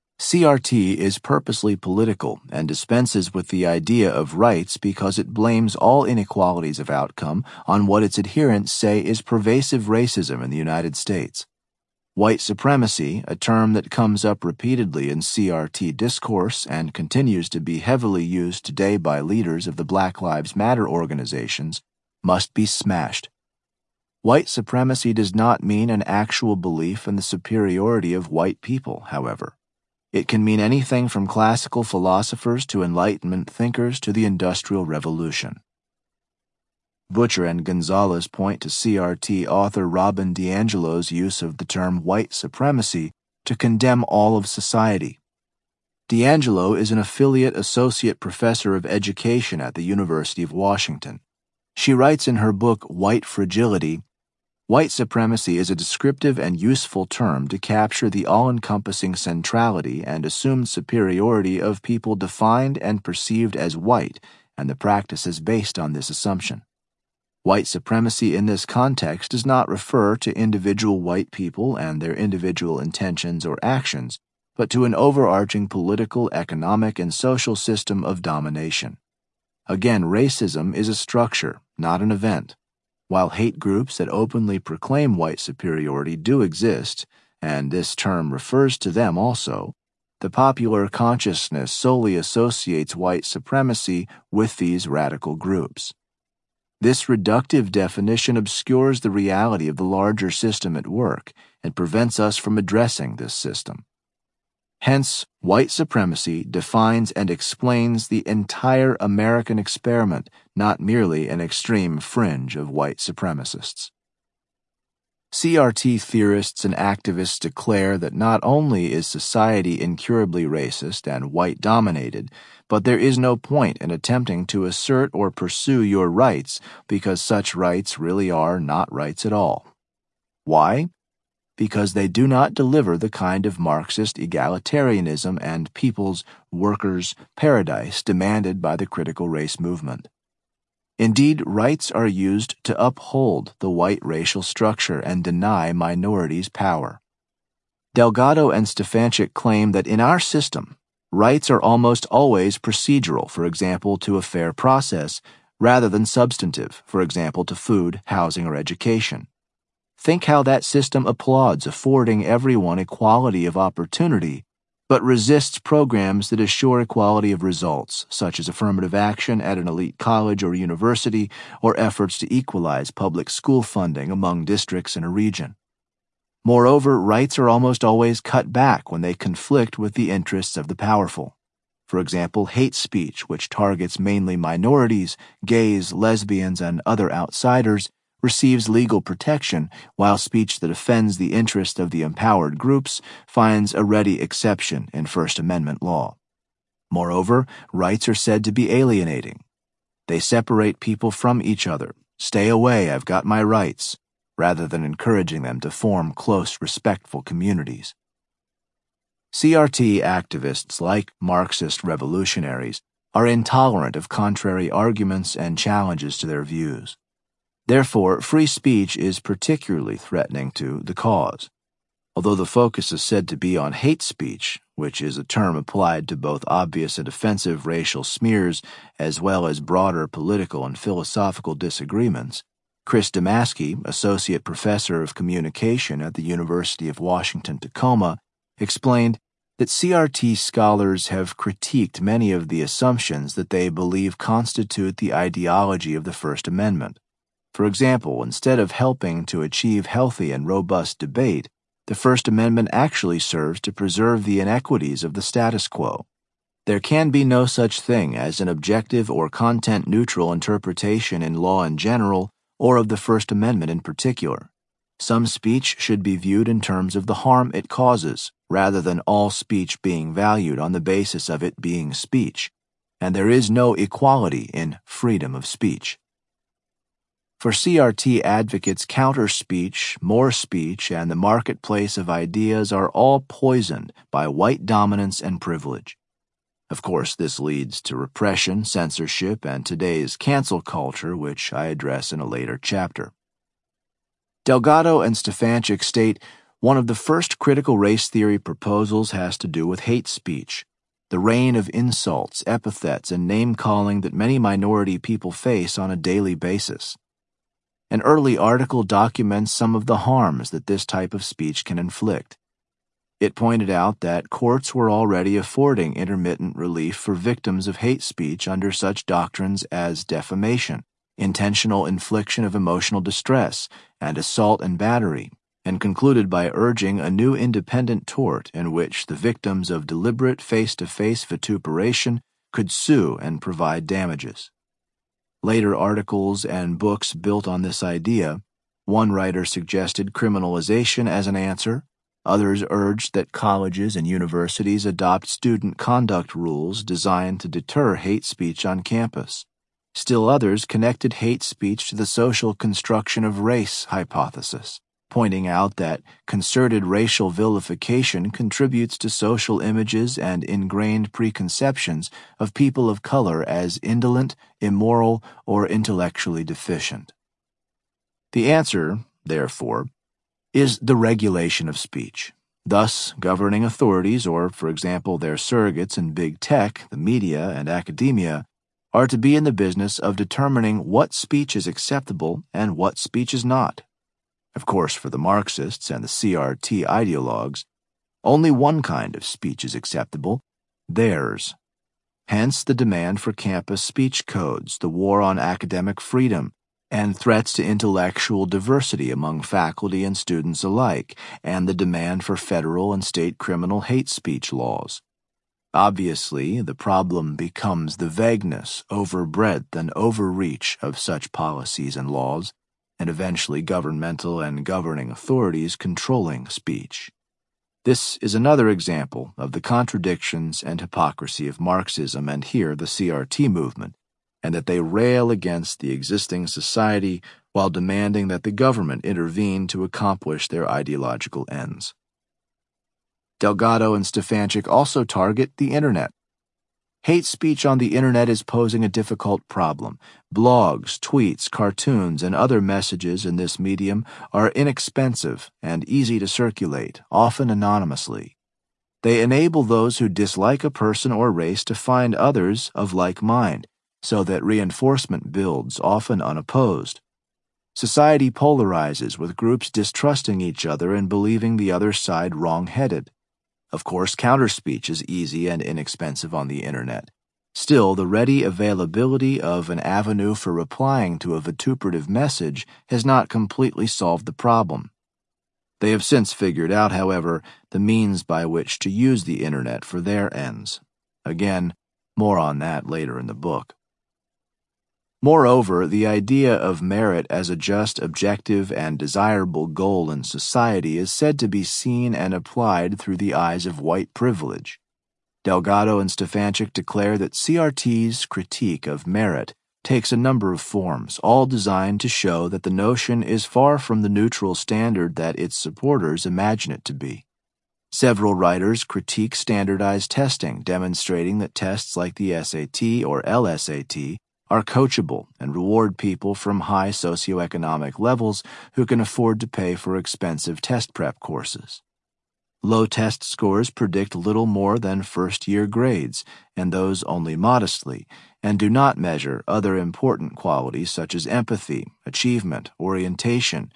CRT is purposely political and dispenses with the idea of rights because it blames all inequalities of outcome on what its adherents say is pervasive racism in the United States. White supremacy, a term that comes up repeatedly in CRT discourse and continues to be heavily used today by leaders of the Black Lives Matter organizations, must be smashed. White supremacy does not mean an actual belief in the superiority of white people, however. It can mean anything from classical philosophers to Enlightenment thinkers to the Industrial Revolution. Butcher and Gonzalez point to CRT author Robin DiAngelo's use of the term white supremacy to condemn all of society. DiAngelo is an affiliate associate professor of education at the University of Washington. She writes in her book White Fragility, "White supremacy is a descriptive and useful term to capture the all-encompassing centrality and assumed superiority of people defined and perceived as white, and the practices based on this assumption. White supremacy in this context does not refer to individual white people and their individual intentions or actions, but to an overarching political, economic, and social system of domination. Again, racism is a structure, not an event. While hate groups that openly proclaim white superiority do exist, and this term refers to them also, the popular consciousness solely associates white supremacy with these radical groups. This reductive definition obscures the reality of the larger system at work and prevents us from addressing this system. Hence, white supremacy defines and explains the entire American experiment, not merely an extreme fringe of white supremacists. CRT theorists and activists declare that not only is society incurably racist and white-dominated, but there is no point in attempting to assert or pursue your rights because such rights really are not rights at all. Why? Because they do not deliver the kind of Marxist egalitarianism and people's, workers' paradise demanded by the critical race movement. Indeed, rights are used to uphold the white racial structure and deny minorities power. Delgado and Stefanchik claim that in our system, rights are almost always procedural, for example, to a fair process, rather than substantive, for example, to food, housing, or education. Think how that system applauds affording everyone equality of opportunity, but resists programs that assure equality of results, such as affirmative action at an elite college or university, or efforts to equalize public school funding among districts in a region. Moreover, rights are almost always cut back when they conflict with the interests of the powerful. For example, hate speech, which targets mainly minorities, gays, lesbians, and other outsiders, receives legal protection, while speech that offends the interest of the empowered groups finds a ready exception in First Amendment law. Moreover, rights are said to be alienating. They separate people from each other, "Stay away, I've got my rights," rather than encouraging them to form close, respectful communities. CRT activists, like Marxist revolutionaries, are intolerant of contrary arguments and challenges to their views. Therefore, free speech is particularly threatening to the cause. Although the focus is said to be on hate speech, which is a term applied to both obvious and offensive racial smears as well as broader political and philosophical disagreements, Chris Damaski, associate professor of communication at the University of Washington-Tacoma, explained that CRT scholars have critiqued many of the assumptions that they believe constitute the ideology of the First Amendment. For example, instead of helping to achieve healthy and robust debate, the First Amendment actually serves to preserve the inequities of the status quo. There can be no such thing as an objective or content-neutral interpretation in law in general or of the First Amendment in particular. Some speech should be viewed in terms of the harm it causes, rather than all speech being valued on the basis of it being speech, and there is no equality in freedom of speech. For CRT advocates, counter-speech, more speech, and the marketplace of ideas are all poisoned by white dominance and privilege. Of course, this leads to repression, censorship, and today's cancel culture, which I address in a later chapter. Delgado and Stefanchik state one of the first critical race theory proposals has to do with hate speech, the rain of insults, epithets, and name-calling that many minority people face on a daily basis. An early article documents some of the harms that this type of speech can inflict. It pointed out that courts were already affording intermittent relief for victims of hate speech under such doctrines as defamation, intentional infliction of emotional distress, and assault and battery, and concluded by urging a new independent tort in which the victims of deliberate face-to-face vituperation could sue and provide damages. Later articles and books built on this idea. One writer suggested criminalization as an answer. Others urged that colleges and universities adopt student conduct rules designed to deter hate speech on campus. Still others connected hate speech to the social construction of race hypothesis, pointing out that concerted racial vilification contributes to social images and ingrained preconceptions of people of color as indolent, immoral, or intellectually deficient. The answer, therefore, is the regulation of speech. Thus, governing authorities, or, for example, their surrogates in big tech, the media, and academia, are to be in the business of determining what speech is acceptable and what speech is not. Of course, for the Marxists and the CRT ideologues, only one kind of speech is acceptable, theirs. Hence the demand for campus speech codes, the war on academic freedom, and threats to intellectual diversity among faculty and students alike, and the demand for federal and state criminal hate speech laws. Obviously, the problem becomes the vagueness, overbreadth, and overreach of such policies and laws, and eventually governmental and governing authorities controlling speech. This is another example of the contradictions and hypocrisy of Marxism and here the CRT movement, and that they rail against the existing society while demanding that the government intervene to accomplish their ideological ends. Delgado and Stefanchik also target the Internet. Hate speech on the Internet is posing a difficult problem. Blogs, tweets, cartoons, and other messages in this medium are inexpensive and easy to circulate, often anonymously. They enable those who dislike a person or race to find others of like mind, so that reinforcement builds, often unopposed. Society polarizes, with groups distrusting each other and believing the other side wrong-headed. Of course, counterspeech is easy and inexpensive on the Internet. Still, the ready availability of an avenue for replying to a vituperative message has not completely solved the problem. They have since figured out, however, the means by which to use the Internet for their ends. Again, more on that later in the book. Moreover, the idea of merit as a just, objective, and desirable goal in society is said to be seen and applied through the eyes of white privilege. Delgado and Stefanchik declare that CRT's critique of merit takes a number of forms, all designed to show that the notion is far from the neutral standard that its supporters imagine it to be. Several writers critique standardized testing, demonstrating that tests like the SAT or LSAT are coachable and reward people from high socioeconomic levels who can afford to pay for expensive test prep courses. Low test scores predict little more than first-year grades, and those only modestly, and do not measure other important qualities such as empathy, achievement orientation,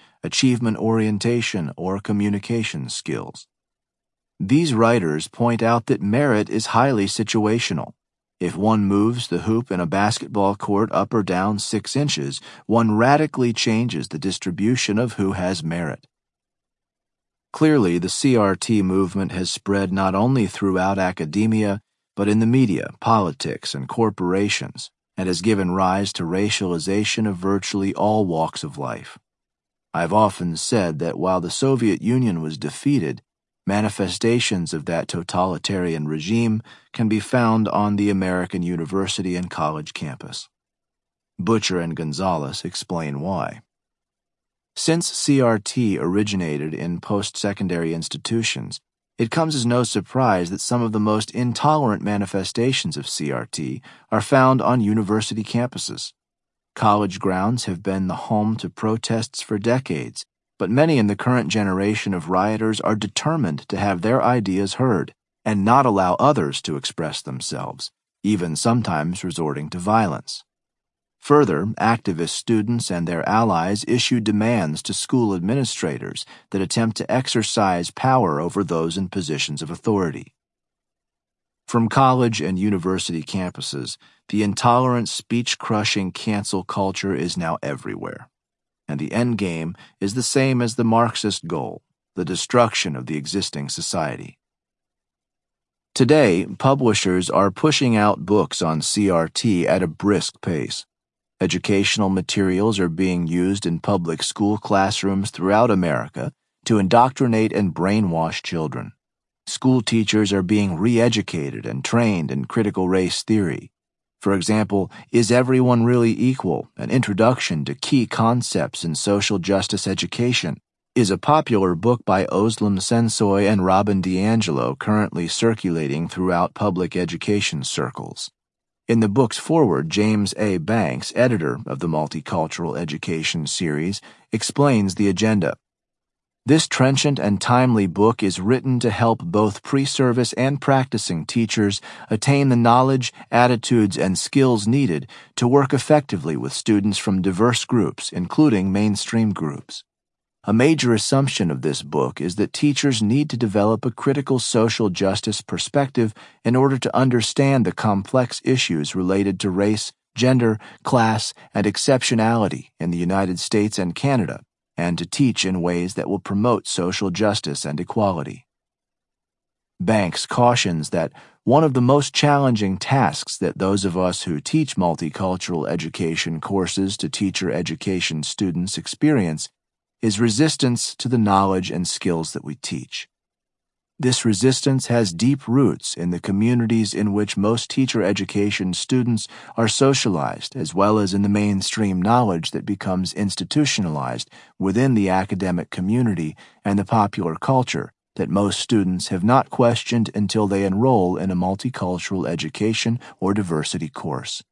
or communication skills. These writers point out that merit is highly situational. If one moves the hoop in a basketball court up or down 6 inches, one radically changes the distribution of who has merit. Clearly, the CRT movement has spread not only throughout academia, but in the media, politics, and corporations, and has given rise to racialization of virtually all walks of life. I've often said that while the Soviet Union was defeated, manifestations of that totalitarian regime can be found on the American university and college campus. Butcher and Gonzalez explain why. Since CRT originated in post-secondary institutions, it comes as no surprise that some of the most intolerant manifestations of CRT are found on university campuses. College grounds have been the home to protests for decades, but many in the current generation of rioters are determined to have their ideas heard and not allow others to express themselves, even sometimes resorting to violence. Further, activist students and their allies issue demands to school administrators that attempt to exercise power over those in positions of authority. From college and university campuses, the intolerant, speech-crushing cancel culture is now everywhere. And the end game is the same as the Marxist goal, the destruction of the existing society. Today, publishers are pushing out books on CRT at a brisk pace. Educational materials are being used in public school classrooms throughout America to indoctrinate and brainwash children. School teachers are being re-educated and trained in critical race theory. For example, Is Everyone Really Equal? An Introduction to Key Concepts in Social Justice Education is a popular book by Özlem Sensoy and Robin DiAngelo currently circulating throughout public education circles. In the book's foreword, James A. Banks, editor of the Multicultural Education series, explains the agenda. This trenchant and timely book is written to help both pre-service and practicing teachers attain the knowledge, attitudes, and skills needed to work effectively with students from diverse groups, including mainstream groups. A major assumption of this book is that teachers need to develop a critical social justice perspective in order to understand the complex issues related to race, gender, class, and exceptionality in the United States and Canada, and to teach in ways that will promote social justice and equality. Banks cautions that one of the most challenging tasks that those of us who teach multicultural education courses to teacher education students experience is resistance to the knowledge and skills that we teach. This resistance has deep roots in the communities in which most teacher education students are socialized, as well as in the mainstream knowledge that becomes institutionalized within the academic community and the popular culture that most students have not questioned until they enroll in a multicultural education or diversity course.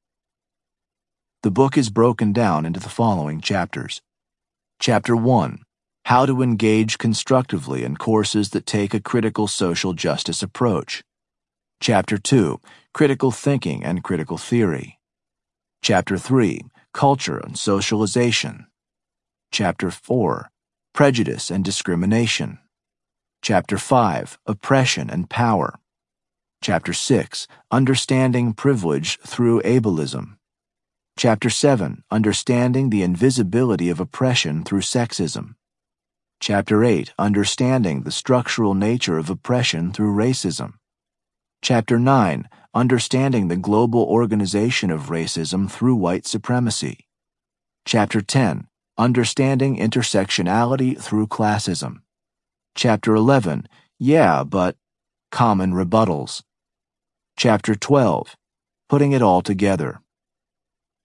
The book is broken down into the following chapters. Chapter 1. How to engage constructively in courses that take a critical social justice approach. Chapter 2. Critical thinking and critical theory. Chapter 3. Culture and socialization. Chapter 4. Prejudice and discrimination. Chapter 5. Oppression and power. Chapter 6. Understanding privilege through ableism. Chapter 7. Understanding the invisibility of oppression through sexism. Chapter 8. Understanding the structural nature of oppression through racism. Chapter 9. Understanding the global organization of racism through white supremacy. Chapter 10. Understanding intersectionality through classism. Chapter 11. Yeah, but common rebuttals. Chapter 12. Putting it all together.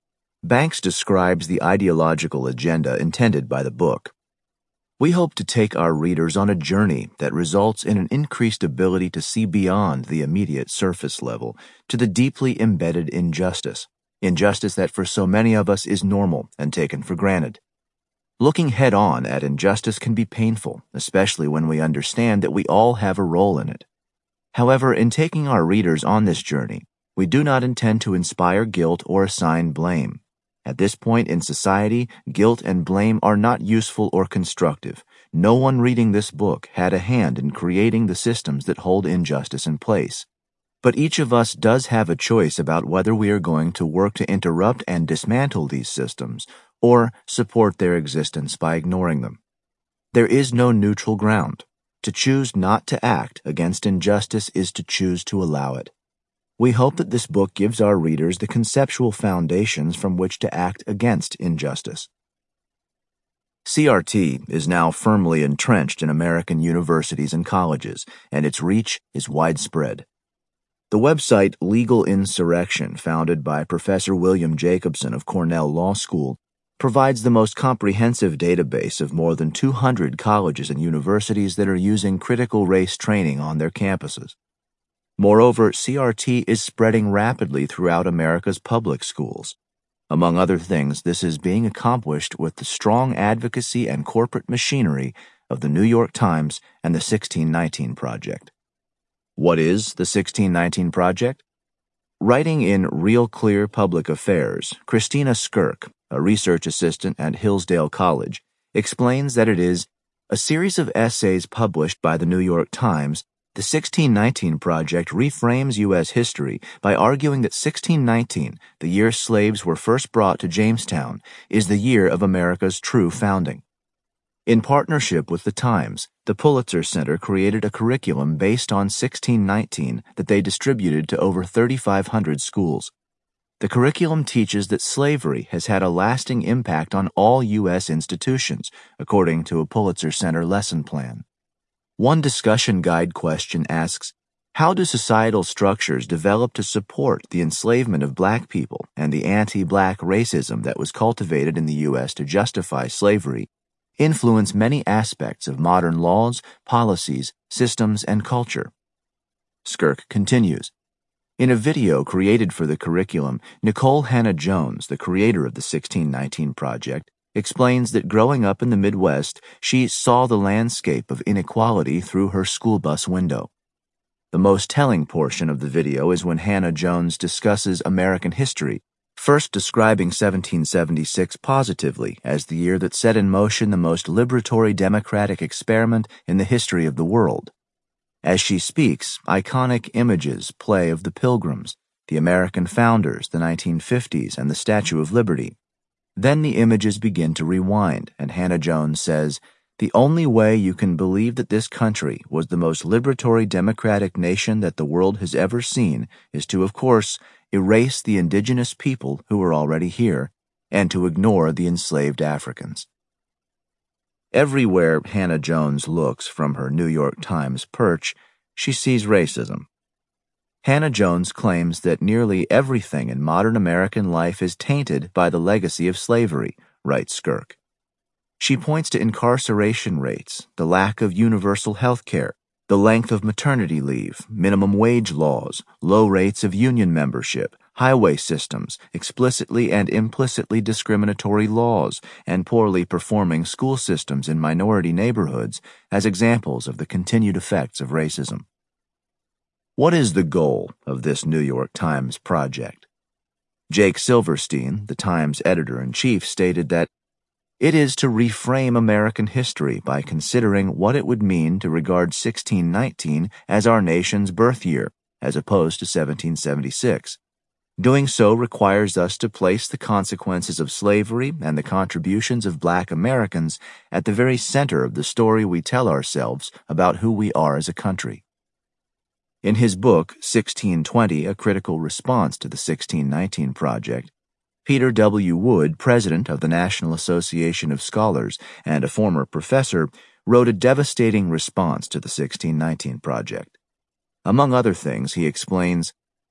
Banks describes the ideological agenda intended by the book. We hope to take our readers on a journey that results in an increased ability to see beyond the immediate surface level to the deeply embedded injustice that for so many of us is normal and taken for granted. Looking head-on at injustice can be painful, especially when we understand that we all have a role in it. However, in taking our readers on this journey, we do not intend to inspire guilt or assign blame. At this point in society, guilt and blame are not useful or constructive. No one reading this book had a hand in creating the systems that hold injustice in place. But each of us does have a choice about whether we are going to work to interrupt and dismantle these systems or support their existence by ignoring them. There is no neutral ground. To choose not to act against injustice is to choose to allow it. We hope that this book gives our readers the conceptual foundations from which to act against injustice. CRT is now firmly entrenched in American universities and colleges, and its reach is widespread. The website Legal Insurrection, founded by Professor William Jacobson of Cornell Law School, provides the most comprehensive database of more than 200 colleges and universities that are using critical race training on their campuses. Moreover, CRT is spreading rapidly throughout America's public schools. Among other things, this is being accomplished with the strong advocacy and corporate machinery of the New York Times and the 1619 Project. What is the 1619 Project? Writing in Real Clear Public Affairs, Christina Skirk, a research assistant at Hillsdale College, explains that it is a series of essays published by the New York Times. The 1619 Project reframes U.S. history by arguing that 1619, the year slaves were first brought to Jamestown, is the year of America's true founding. In partnership with the Times, the Pulitzer Center created a curriculum based on 1619 that they distributed to over 3,500 schools. The curriculum teaches that slavery has had a lasting impact on all U.S. institutions, according to a Pulitzer Center lesson plan. One discussion guide question asks, how do societal structures develop to support the enslavement of black people and the anti-black racism that was cultivated in the U.S. to justify slavery, influence many aspects of modern laws, policies, systems, and culture? Skirk continues, in a video created for the curriculum, Nikole Hannah-Jones, the creator of the 1619 Project, explains that growing up in the Midwest, she saw the landscape of inequality through her school bus window. The most telling portion of the video is when Hannah-Jones discusses American history, first describing 1776 positively as the year that set in motion the most liberatory democratic experiment in the history of the world. As she speaks, iconic images play of the Pilgrims, the American founders, the 1950s, and the Statue of Liberty. Then the images begin to rewind, and Hannah-Jones says, the only way you can believe that this country was the most liberatory democratic nation that the world has ever seen is to, of course, erase the indigenous people who were already here, and to ignore the enslaved Africans. Everywhere Hannah-Jones looks from her New York Times perch, she sees racism. Hannah-Jones claims that nearly everything in modern American life is tainted by the legacy of slavery, writes Skirk. She points to incarceration rates, the lack of universal health care, the length of maternity leave, minimum wage laws, low rates of union membership, highway systems, explicitly and implicitly discriminatory laws, and poorly performing school systems in minority neighborhoods as examples of the continued effects of racism. What is the goal of this New York Times project? Jake Silverstein, the Times editor-in-chief, stated that it is to reframe American history by considering what it would mean to regard 1619 as our nation's birth year, as opposed to 1776. Doing so requires us to place the consequences of slavery and the contributions of black Americans at the very center of the story we tell ourselves about who we are as a country. In his book, 1620, A Critical Response to the 1619 Project, Peter W. Wood, president of the National Association of Scholars and a former professor, wrote a devastating response to the 1619 Project. Among other things, he explains,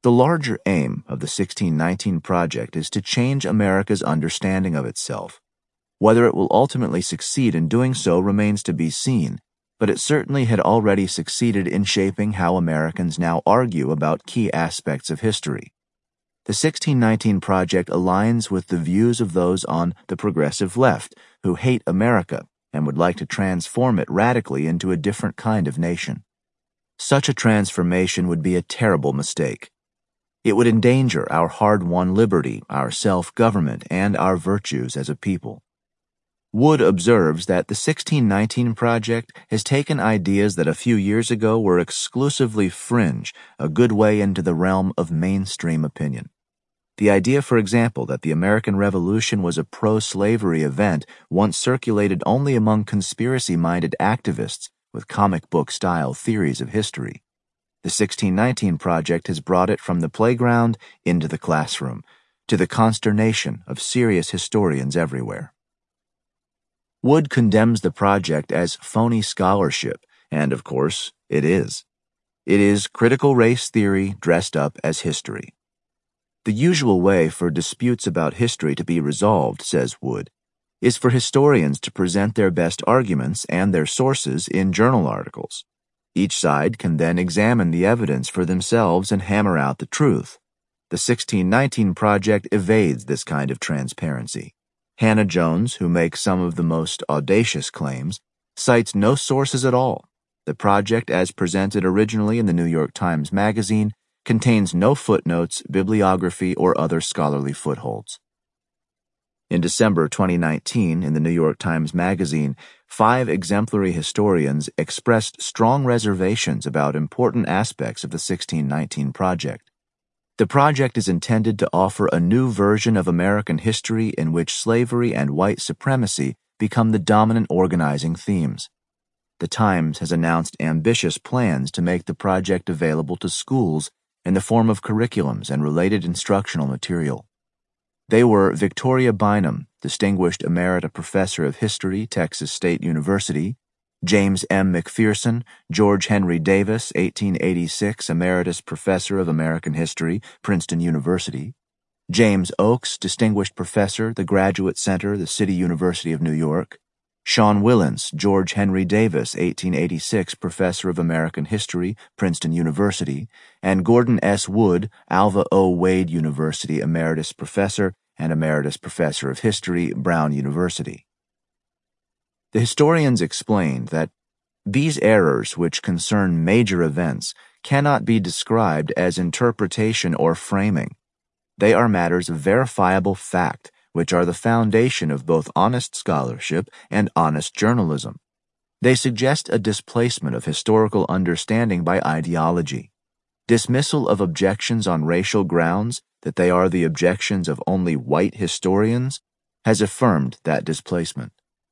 The larger aim of the 1619 Project is to change America's understanding of itself. Whether it will ultimately succeed in doing so remains to be seen, but it certainly had already succeeded in shaping how Americans now argue about key aspects of history. The 1619 Project aligns with the views of those on the progressive left who hate America and would like to transform it radically into a different kind of nation. Such a transformation would be a terrible mistake. It would endanger our hard-won liberty, our self-government, and our virtues as a people. Wood observes that the 1619 Project has taken ideas that a few years ago were exclusively fringe a good way into the realm of mainstream opinion. The idea, for example, that the American Revolution was a pro-slavery event once circulated only among conspiracy-minded activists with comic book-style theories of history. The 1619 Project has brought it from the playground into the classroom, to the consternation of serious historians everywhere. Wood condemns the project as phony scholarship, and of course, it is. It is critical race theory dressed up as history. The usual way for disputes about history to be resolved, says Wood, is for historians to present their best arguments and their sources in journal articles. Each side can then examine the evidence for themselves and hammer out the truth. The 1619 Project evades this kind of transparency. Hannah Jones, who makes some of the most audacious claims, cites no sources at all. The project, as presented originally in the New York Times Magazine, contains no footnotes, bibliography, or other scholarly footholds. In December 2019, in the New York Times Magazine, 5 exemplary historians expressed strong reservations about important aspects of the 1619 Project. The project is intended to offer a new version of American history in which slavery and white supremacy become the dominant organizing themes. The Times has announced ambitious plans to make the project available to schools in the form of curriculums and related instructional material. They were Victoria Bynum, Distinguished Emerita Professor of History, Texas State University; James M. McPherson, George Henry Davis, 1886 Emeritus Professor of American History, Princeton University; James Oakes, Distinguished Professor, the Graduate Center, the City University of New York; Sean Willans, George Henry Davis, 1886 Professor of American History, Princeton University; and Gordon S. Wood, Alva O. Wade University Emeritus Professor and Emeritus Professor of History, Brown University. The historians explained that these errors, which concern major events, cannot be described as interpretation or framing. They are matters of verifiable fact, which are the foundation of both honest scholarship and honest journalism. They suggest a displacement of historical understanding by ideology, dismissal of objections on racial grounds that they are the objections of only white historians, has affirmed that displacement.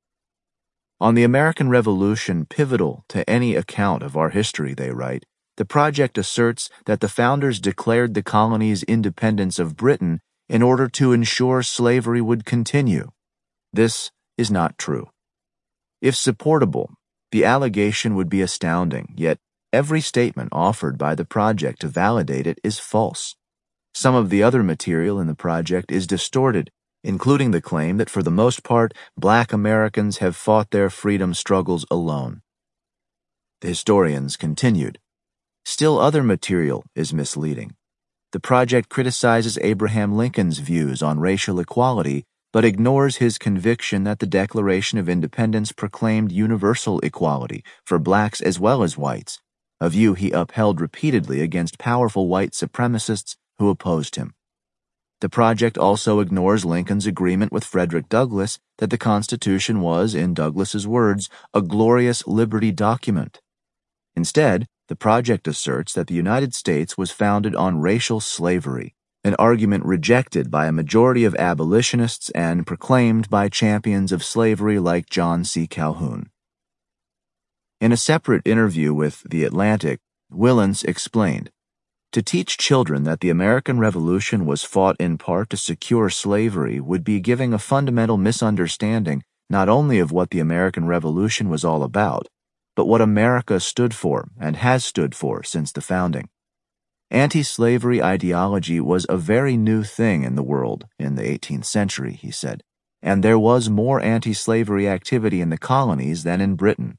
On the American Revolution pivotal to any account of our history, they write, the project asserts that the founders declared the colony's independence of Britain in order to ensure slavery would continue. This is not true. If supportable, the allegation would be astounding, yet every statement offered by the project to validate it is false. Some of the other material in the project is distorted, including the claim that for the most part, Black Americans have fought their freedom struggles alone. The historians continued. Still other material is misleading. The project criticizes Abraham Lincoln's views on racial equality, but ignores his conviction that the Declaration of Independence proclaimed universal equality for blacks as well as whites, a view he upheld repeatedly against powerful white supremacists who opposed him. The project also ignores Lincoln's agreement with Frederick Douglass that the Constitution was, in Douglass's words, a glorious liberty document. Instead, the project asserts that the United States was founded on racial slavery, an argument rejected by a majority of abolitionists and proclaimed by champions of slavery like John C. Calhoun. In a separate interview with The Atlantic, Willans explained, to teach children that the American Revolution was fought in part to secure slavery would be giving a fundamental misunderstanding not only of what the American Revolution was all about, but what America stood for and has stood for since the founding. Anti-slavery ideology was a very new thing in the world in the 18th century, he said, and there was more anti-slavery activity in the colonies than in Britain.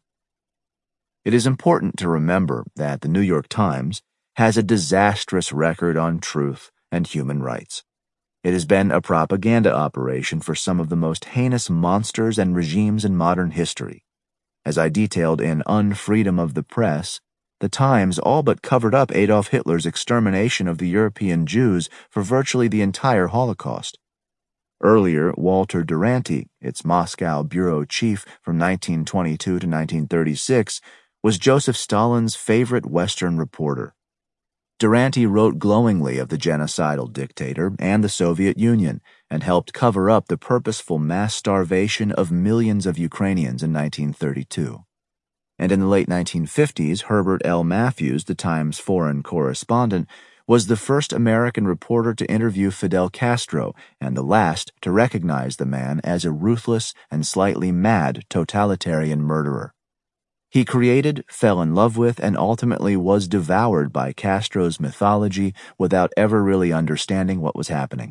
It is important to remember that the New York Times has a disastrous record on truth and human rights. It has been a propaganda operation for some of the most heinous monsters and regimes in modern history. As I detailed in Unfreedom of the Press, the Times all but covered up Adolf Hitler's extermination of the European Jews for virtually the entire Holocaust. Earlier, Walter Duranty, its Moscow bureau chief from 1922 to 1936, was Joseph Stalin's favorite Western reporter. Duranty wrote glowingly of the genocidal dictator and the Soviet Union and helped cover up the purposeful mass starvation of millions of Ukrainians in 1932. And in the late 1950s, Herbert L. Matthews, the Times foreign correspondent, was the first American reporter to interview Fidel Castro and the last to recognize the man as a ruthless and slightly mad totalitarian murderer. He created, fell in love with, and ultimately was devoured by Castro's mythology without ever really understanding what was happening.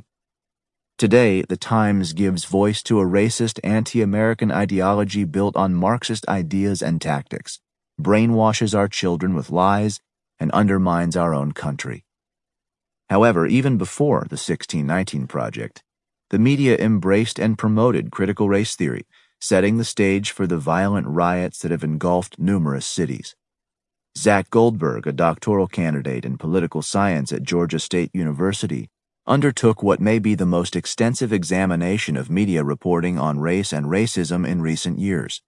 Today, the Times gives voice to a racist anti-American ideology built on Marxist ideas and tactics, brainwashes our children with lies, and undermines our own country. However, even before the 1619 Project, the media embraced and promoted critical race theory, setting the stage for the violent riots that have engulfed numerous cities. Zach Goldberg, a doctoral candidate in political science at Georgia State University, undertook what may be the most extensive examination of media reporting on race and racism in recent years.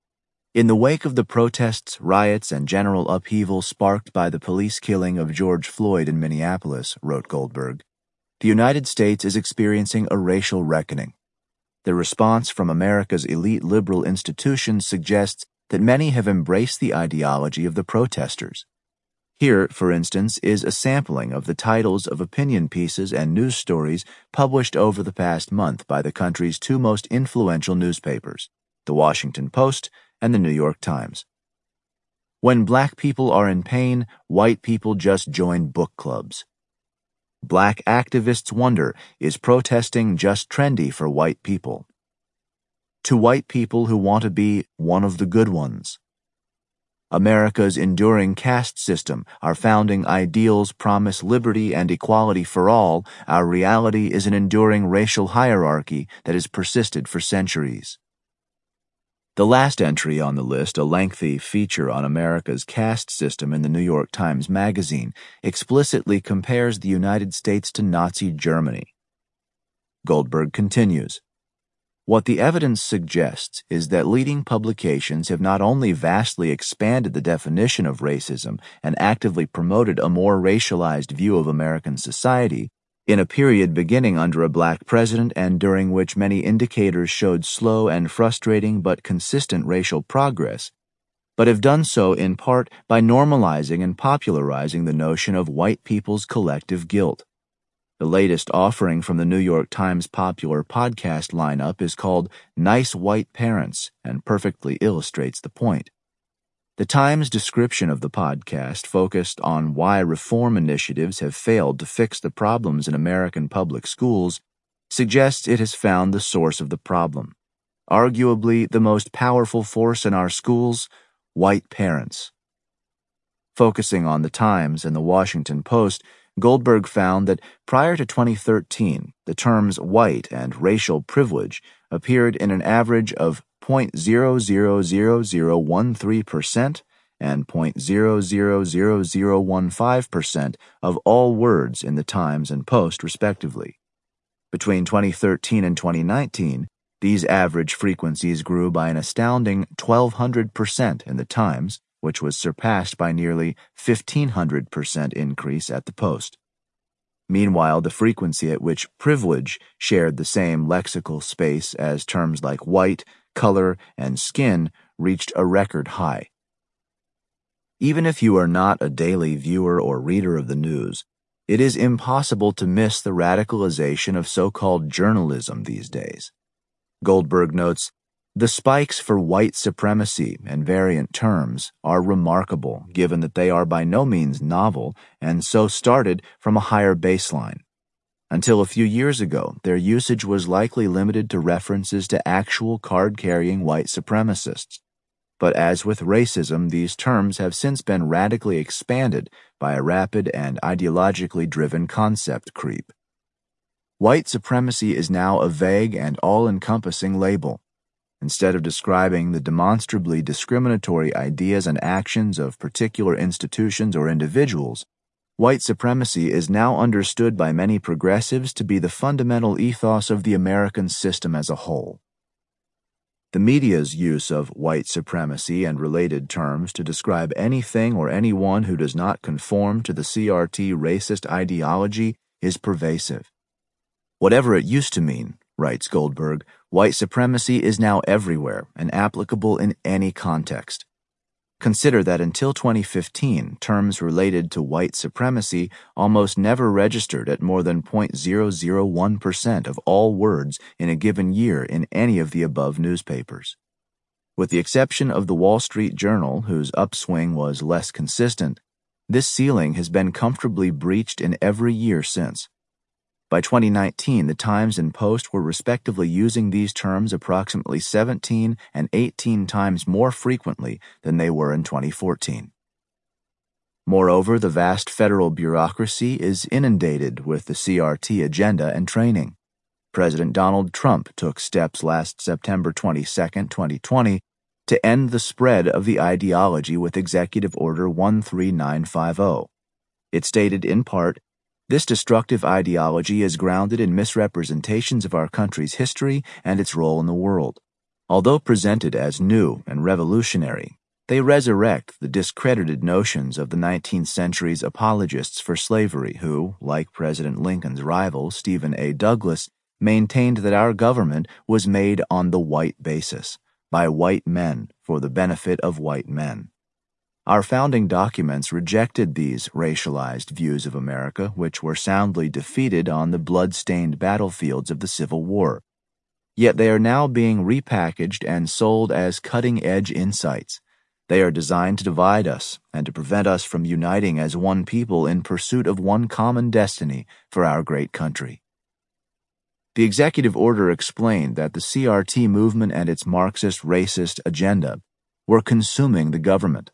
In the wake of the protests, riots, and general upheaval sparked by the police killing of George Floyd in Minneapolis, wrote Goldberg, the United States is experiencing a racial reckoning. The response from America's elite liberal institutions suggests that many have embraced the ideology of the protesters. Here, for instance, is a sampling of the titles of opinion pieces and news stories published over the past month by the country's two most influential newspapers, The Washington Post and The New York Times. When black people are in pain, white people just join book clubs. Black activists wonder, is protesting just trendy for white people? To white people who want to be one of the good ones. America's enduring caste system, our founding ideals promise liberty and equality for all. Our reality is an enduring racial hierarchy that has persisted for centuries. The last entry on the list, a lengthy feature on America's caste system in the New York Times Magazine, explicitly compares the United States to Nazi Germany. Goldberg continues, what the evidence suggests is that leading publications have not only vastly expanded the definition of racism and actively promoted a more racialized view of American society, in a period beginning under a black president and during which many indicators showed slow and frustrating but consistent racial progress, but have done so in part by normalizing and popularizing the notion of white people's collective guilt. The latest offering from the New York Times popular podcast lineup is called Nice White Parents and perfectly illustrates the point. The Times' description of the podcast focused on why reform initiatives have failed to fix the problems in American public schools suggests it has found the source of the problem. Arguably the most powerful force in our schools, white parents. Focusing on the Times and the Washington Post, Goldberg found that prior to 2013, the terms white and racial privilege appeared in an average of 0.000013% and 0.000015% of all words in the Times and Post, respectively. Between 2013 and 2019, these average frequencies grew by an astounding 1,200% in the Times, which was surpassed by nearly 1,500% increase at the Post. Meanwhile, the frequency at which privilege shared the same lexical space as terms like white, color, and skin reached a record high. Even if you are not a daily viewer or reader of the news, it is impossible to miss the radicalization of so-called journalism these days. Goldberg notes, The spikes for white supremacy and variant terms are remarkable, given that they are by no means novel and so started from a higher baseline. Until a few years ago, their usage was likely limited to references to actual card-carrying white supremacists. But as with racism, these terms have since been radically expanded by a rapid and ideologically driven concept creep. White supremacy is now a vague and all-encompassing label. Instead of describing the demonstrably discriminatory ideas and actions of particular institutions or individuals, white supremacy is now understood by many progressives to be the fundamental ethos of the American system as a whole. The media's use of white supremacy and related terms to describe anything or anyone who does not conform to the CRT racist ideology is pervasive. Whatever it used to mean, writes Goldberg, white supremacy is now everywhere and applicable in any context. Consider that until 2015, terms related to white supremacy almost never registered at more than 0.001% of all words in a given year in any of the above newspapers. With the exception of the Wall Street Journal, whose upswing was less consistent, this ceiling has been comfortably breached in every year since. By 2019, the Times and Post were respectively using these terms approximately 17 and 18 times more frequently than they were in 2014. Moreover, the vast federal bureaucracy is inundated with the CRT agenda and training. President Donald Trump took steps last September 22, 2020, to end the spread of the ideology with Executive Order 13950. It stated in part, "This destructive ideology is grounded in misrepresentations of our country's history and its role in the world. Although presented as new and revolutionary, they resurrect the discredited notions of the 19th century's apologists for slavery who, like President Lincoln's rival Stephen A. Douglas, maintained that our government was made on the white basis, by white men for the benefit of white men." Our founding documents rejected these racialized views of America, which were soundly defeated on the blood-stained battlefields of the Civil War. Yet they are now being repackaged and sold as cutting-edge insights. They are designed to divide us and to prevent us from uniting as one people in pursuit of one common destiny for our great country. The executive order explained that the CRT movement and its Marxist-racist agenda were consuming the government.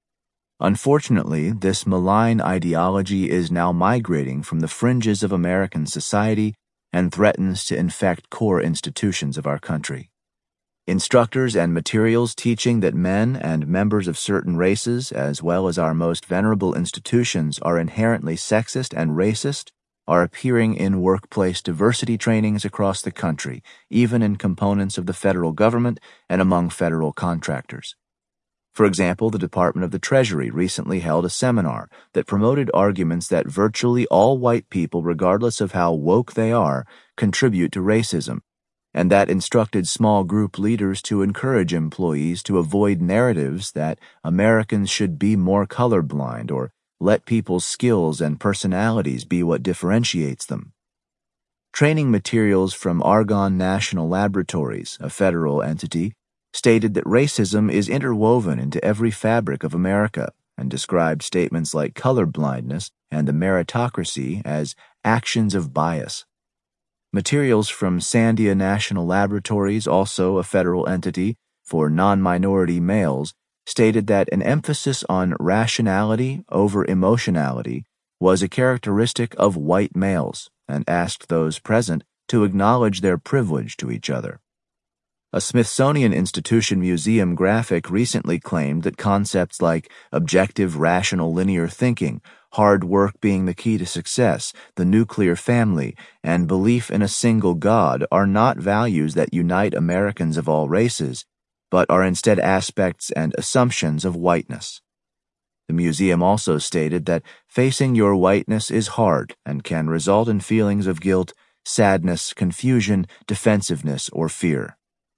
Unfortunately, this malign ideology is now migrating from the fringes of American society and threatens to infect core institutions of our country. Instructors and materials teaching that men and members of certain races, as well as our most venerable institutions, are inherently sexist and racist, are appearing in workplace diversity trainings across the country, even in components of the federal government and among federal contractors. For example, the Department of the Treasury recently held a seminar that promoted arguments that virtually all white people, regardless of how woke they are, contribute to racism, and that instructed small group leaders to encourage employees to avoid narratives that Americans should be more colorblind or let people's skills and personalities be what differentiates them. Training materials from Argonne National Laboratories, a federal entity, stated that racism is interwoven into every fabric of America and described statements like colorblindness and the meritocracy as actions of bias. Materials from Sandia National Laboratories, also a federal entity for non-minority males, stated that an emphasis on rationality over emotionality was a characteristic of white males and asked those present to acknowledge their privilege to each other. A Smithsonian Institution museum graphic recently claimed that concepts like objective rational linear thinking, hard work being the key to success, the nuclear family, and belief in a single God are not values that unite Americans of all races, but are instead aspects and assumptions of whiteness. The museum also stated that facing your whiteness is hard and can result in feelings of guilt, sadness, confusion, defensiveness, or fear.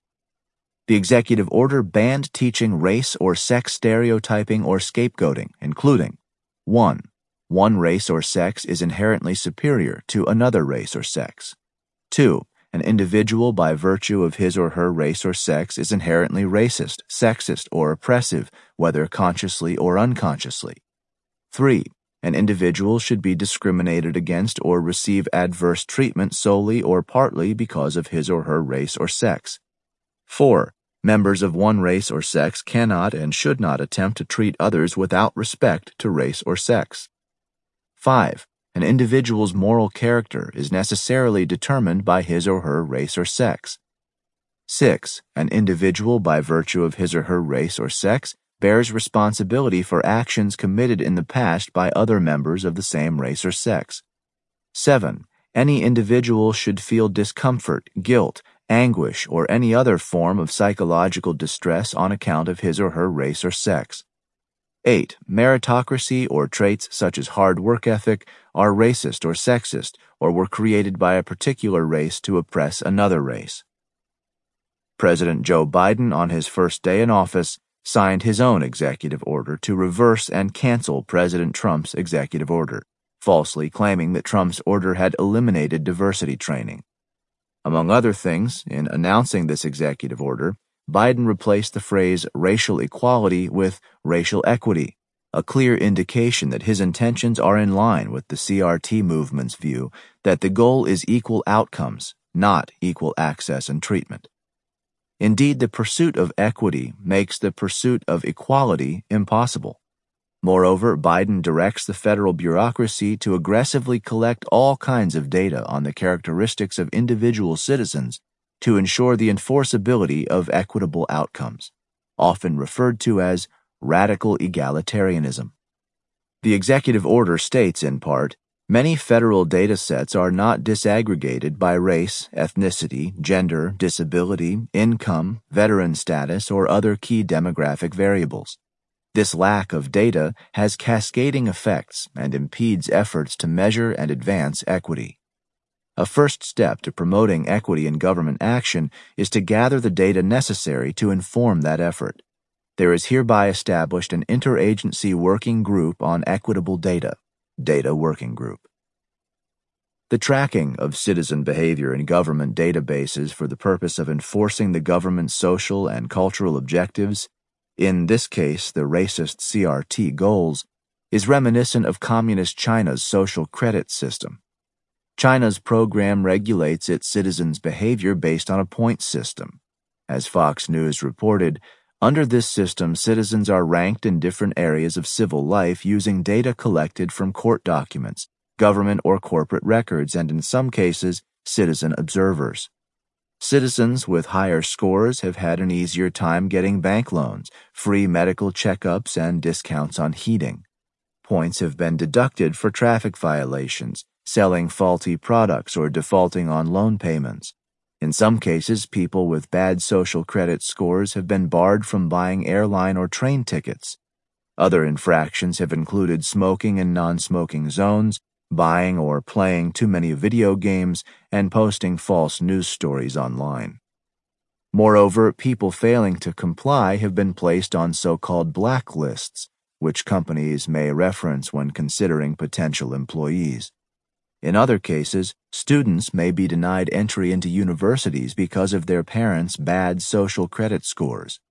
The executive order banned teaching race or sex stereotyping or scapegoating, including 1. One race or sex is inherently superior to another race or sex. 2. An individual by virtue of his or her race or sex is inherently racist, sexist, or oppressive, whether consciously or unconsciously. 3. An individual should be discriminated against or receive adverse treatment solely or partly because of his or her race or sex. 4. Members of one race or sex cannot and should not attempt to treat others without respect to race or sex. 5. An individual's moral character is necessarily determined by his or her race or sex. 6. An individual by virtue of his or her race or sex bears responsibility for actions committed in the past by other members of the same race or sex. 7. Any individual should feel discomfort, guilt, anguish, or any other form of psychological distress on account of his or her race or sex. 8. Meritocracy or traits such as hard work ethic are racist or sexist or were created by a particular race to oppress another race. President Joe Biden, on his first day in office, signed his own executive order to reverse and cancel President Trump's executive order, falsely claiming that Trump's order had eliminated diversity training. Among other things, in announcing this executive order, Biden replaced the phrase racial equality with racial equity, a clear indication that his intentions are in line with the CRT movement's view that the goal is equal outcomes, not equal access and treatment. Indeed, the pursuit of equity makes the pursuit of equality impossible. Moreover, Biden directs the federal bureaucracy to aggressively collect all kinds of data on the characteristics of individual citizens to ensure the enforceability of equitable outcomes, often referred to as radical egalitarianism. The executive order states, in part, many federal data sets are not disaggregated by race, ethnicity, gender, disability, income, veteran status, or other key demographic variables. This lack of data has cascading effects and impedes efforts to measure and advance equity. A first step to promoting equity in government action is to gather the data necessary to inform that effort. There is hereby established an interagency working group on equitable data, Data Working Group. The tracking of citizen behavior in government databases for the purpose of enforcing the government's social and cultural objectives, in this case the racist CRT goals, is reminiscent of Communist China's social credit system. China's program regulates its citizens' behavior based on a point system. As Fox News reported, under this system, citizens are ranked in different areas of civil life using data collected from court documents, government or corporate records, and in some cases, citizen observers. Citizens with higher scores have had an easier time getting bank loans, free medical checkups, and discounts on heating. Points have been deducted for traffic violations, selling faulty products, or defaulting on loan payments. In some cases, people with bad social credit scores have been barred from buying airline or train tickets. Other infractions have included smoking in non-smoking zones, buying or playing too many video games, and posting false news stories online. Moreover, people failing to comply have been placed on so-called blacklists, which companies may reference when considering potential employees. In other cases, students may be denied entry into universities because of their parents' bad social credit scores.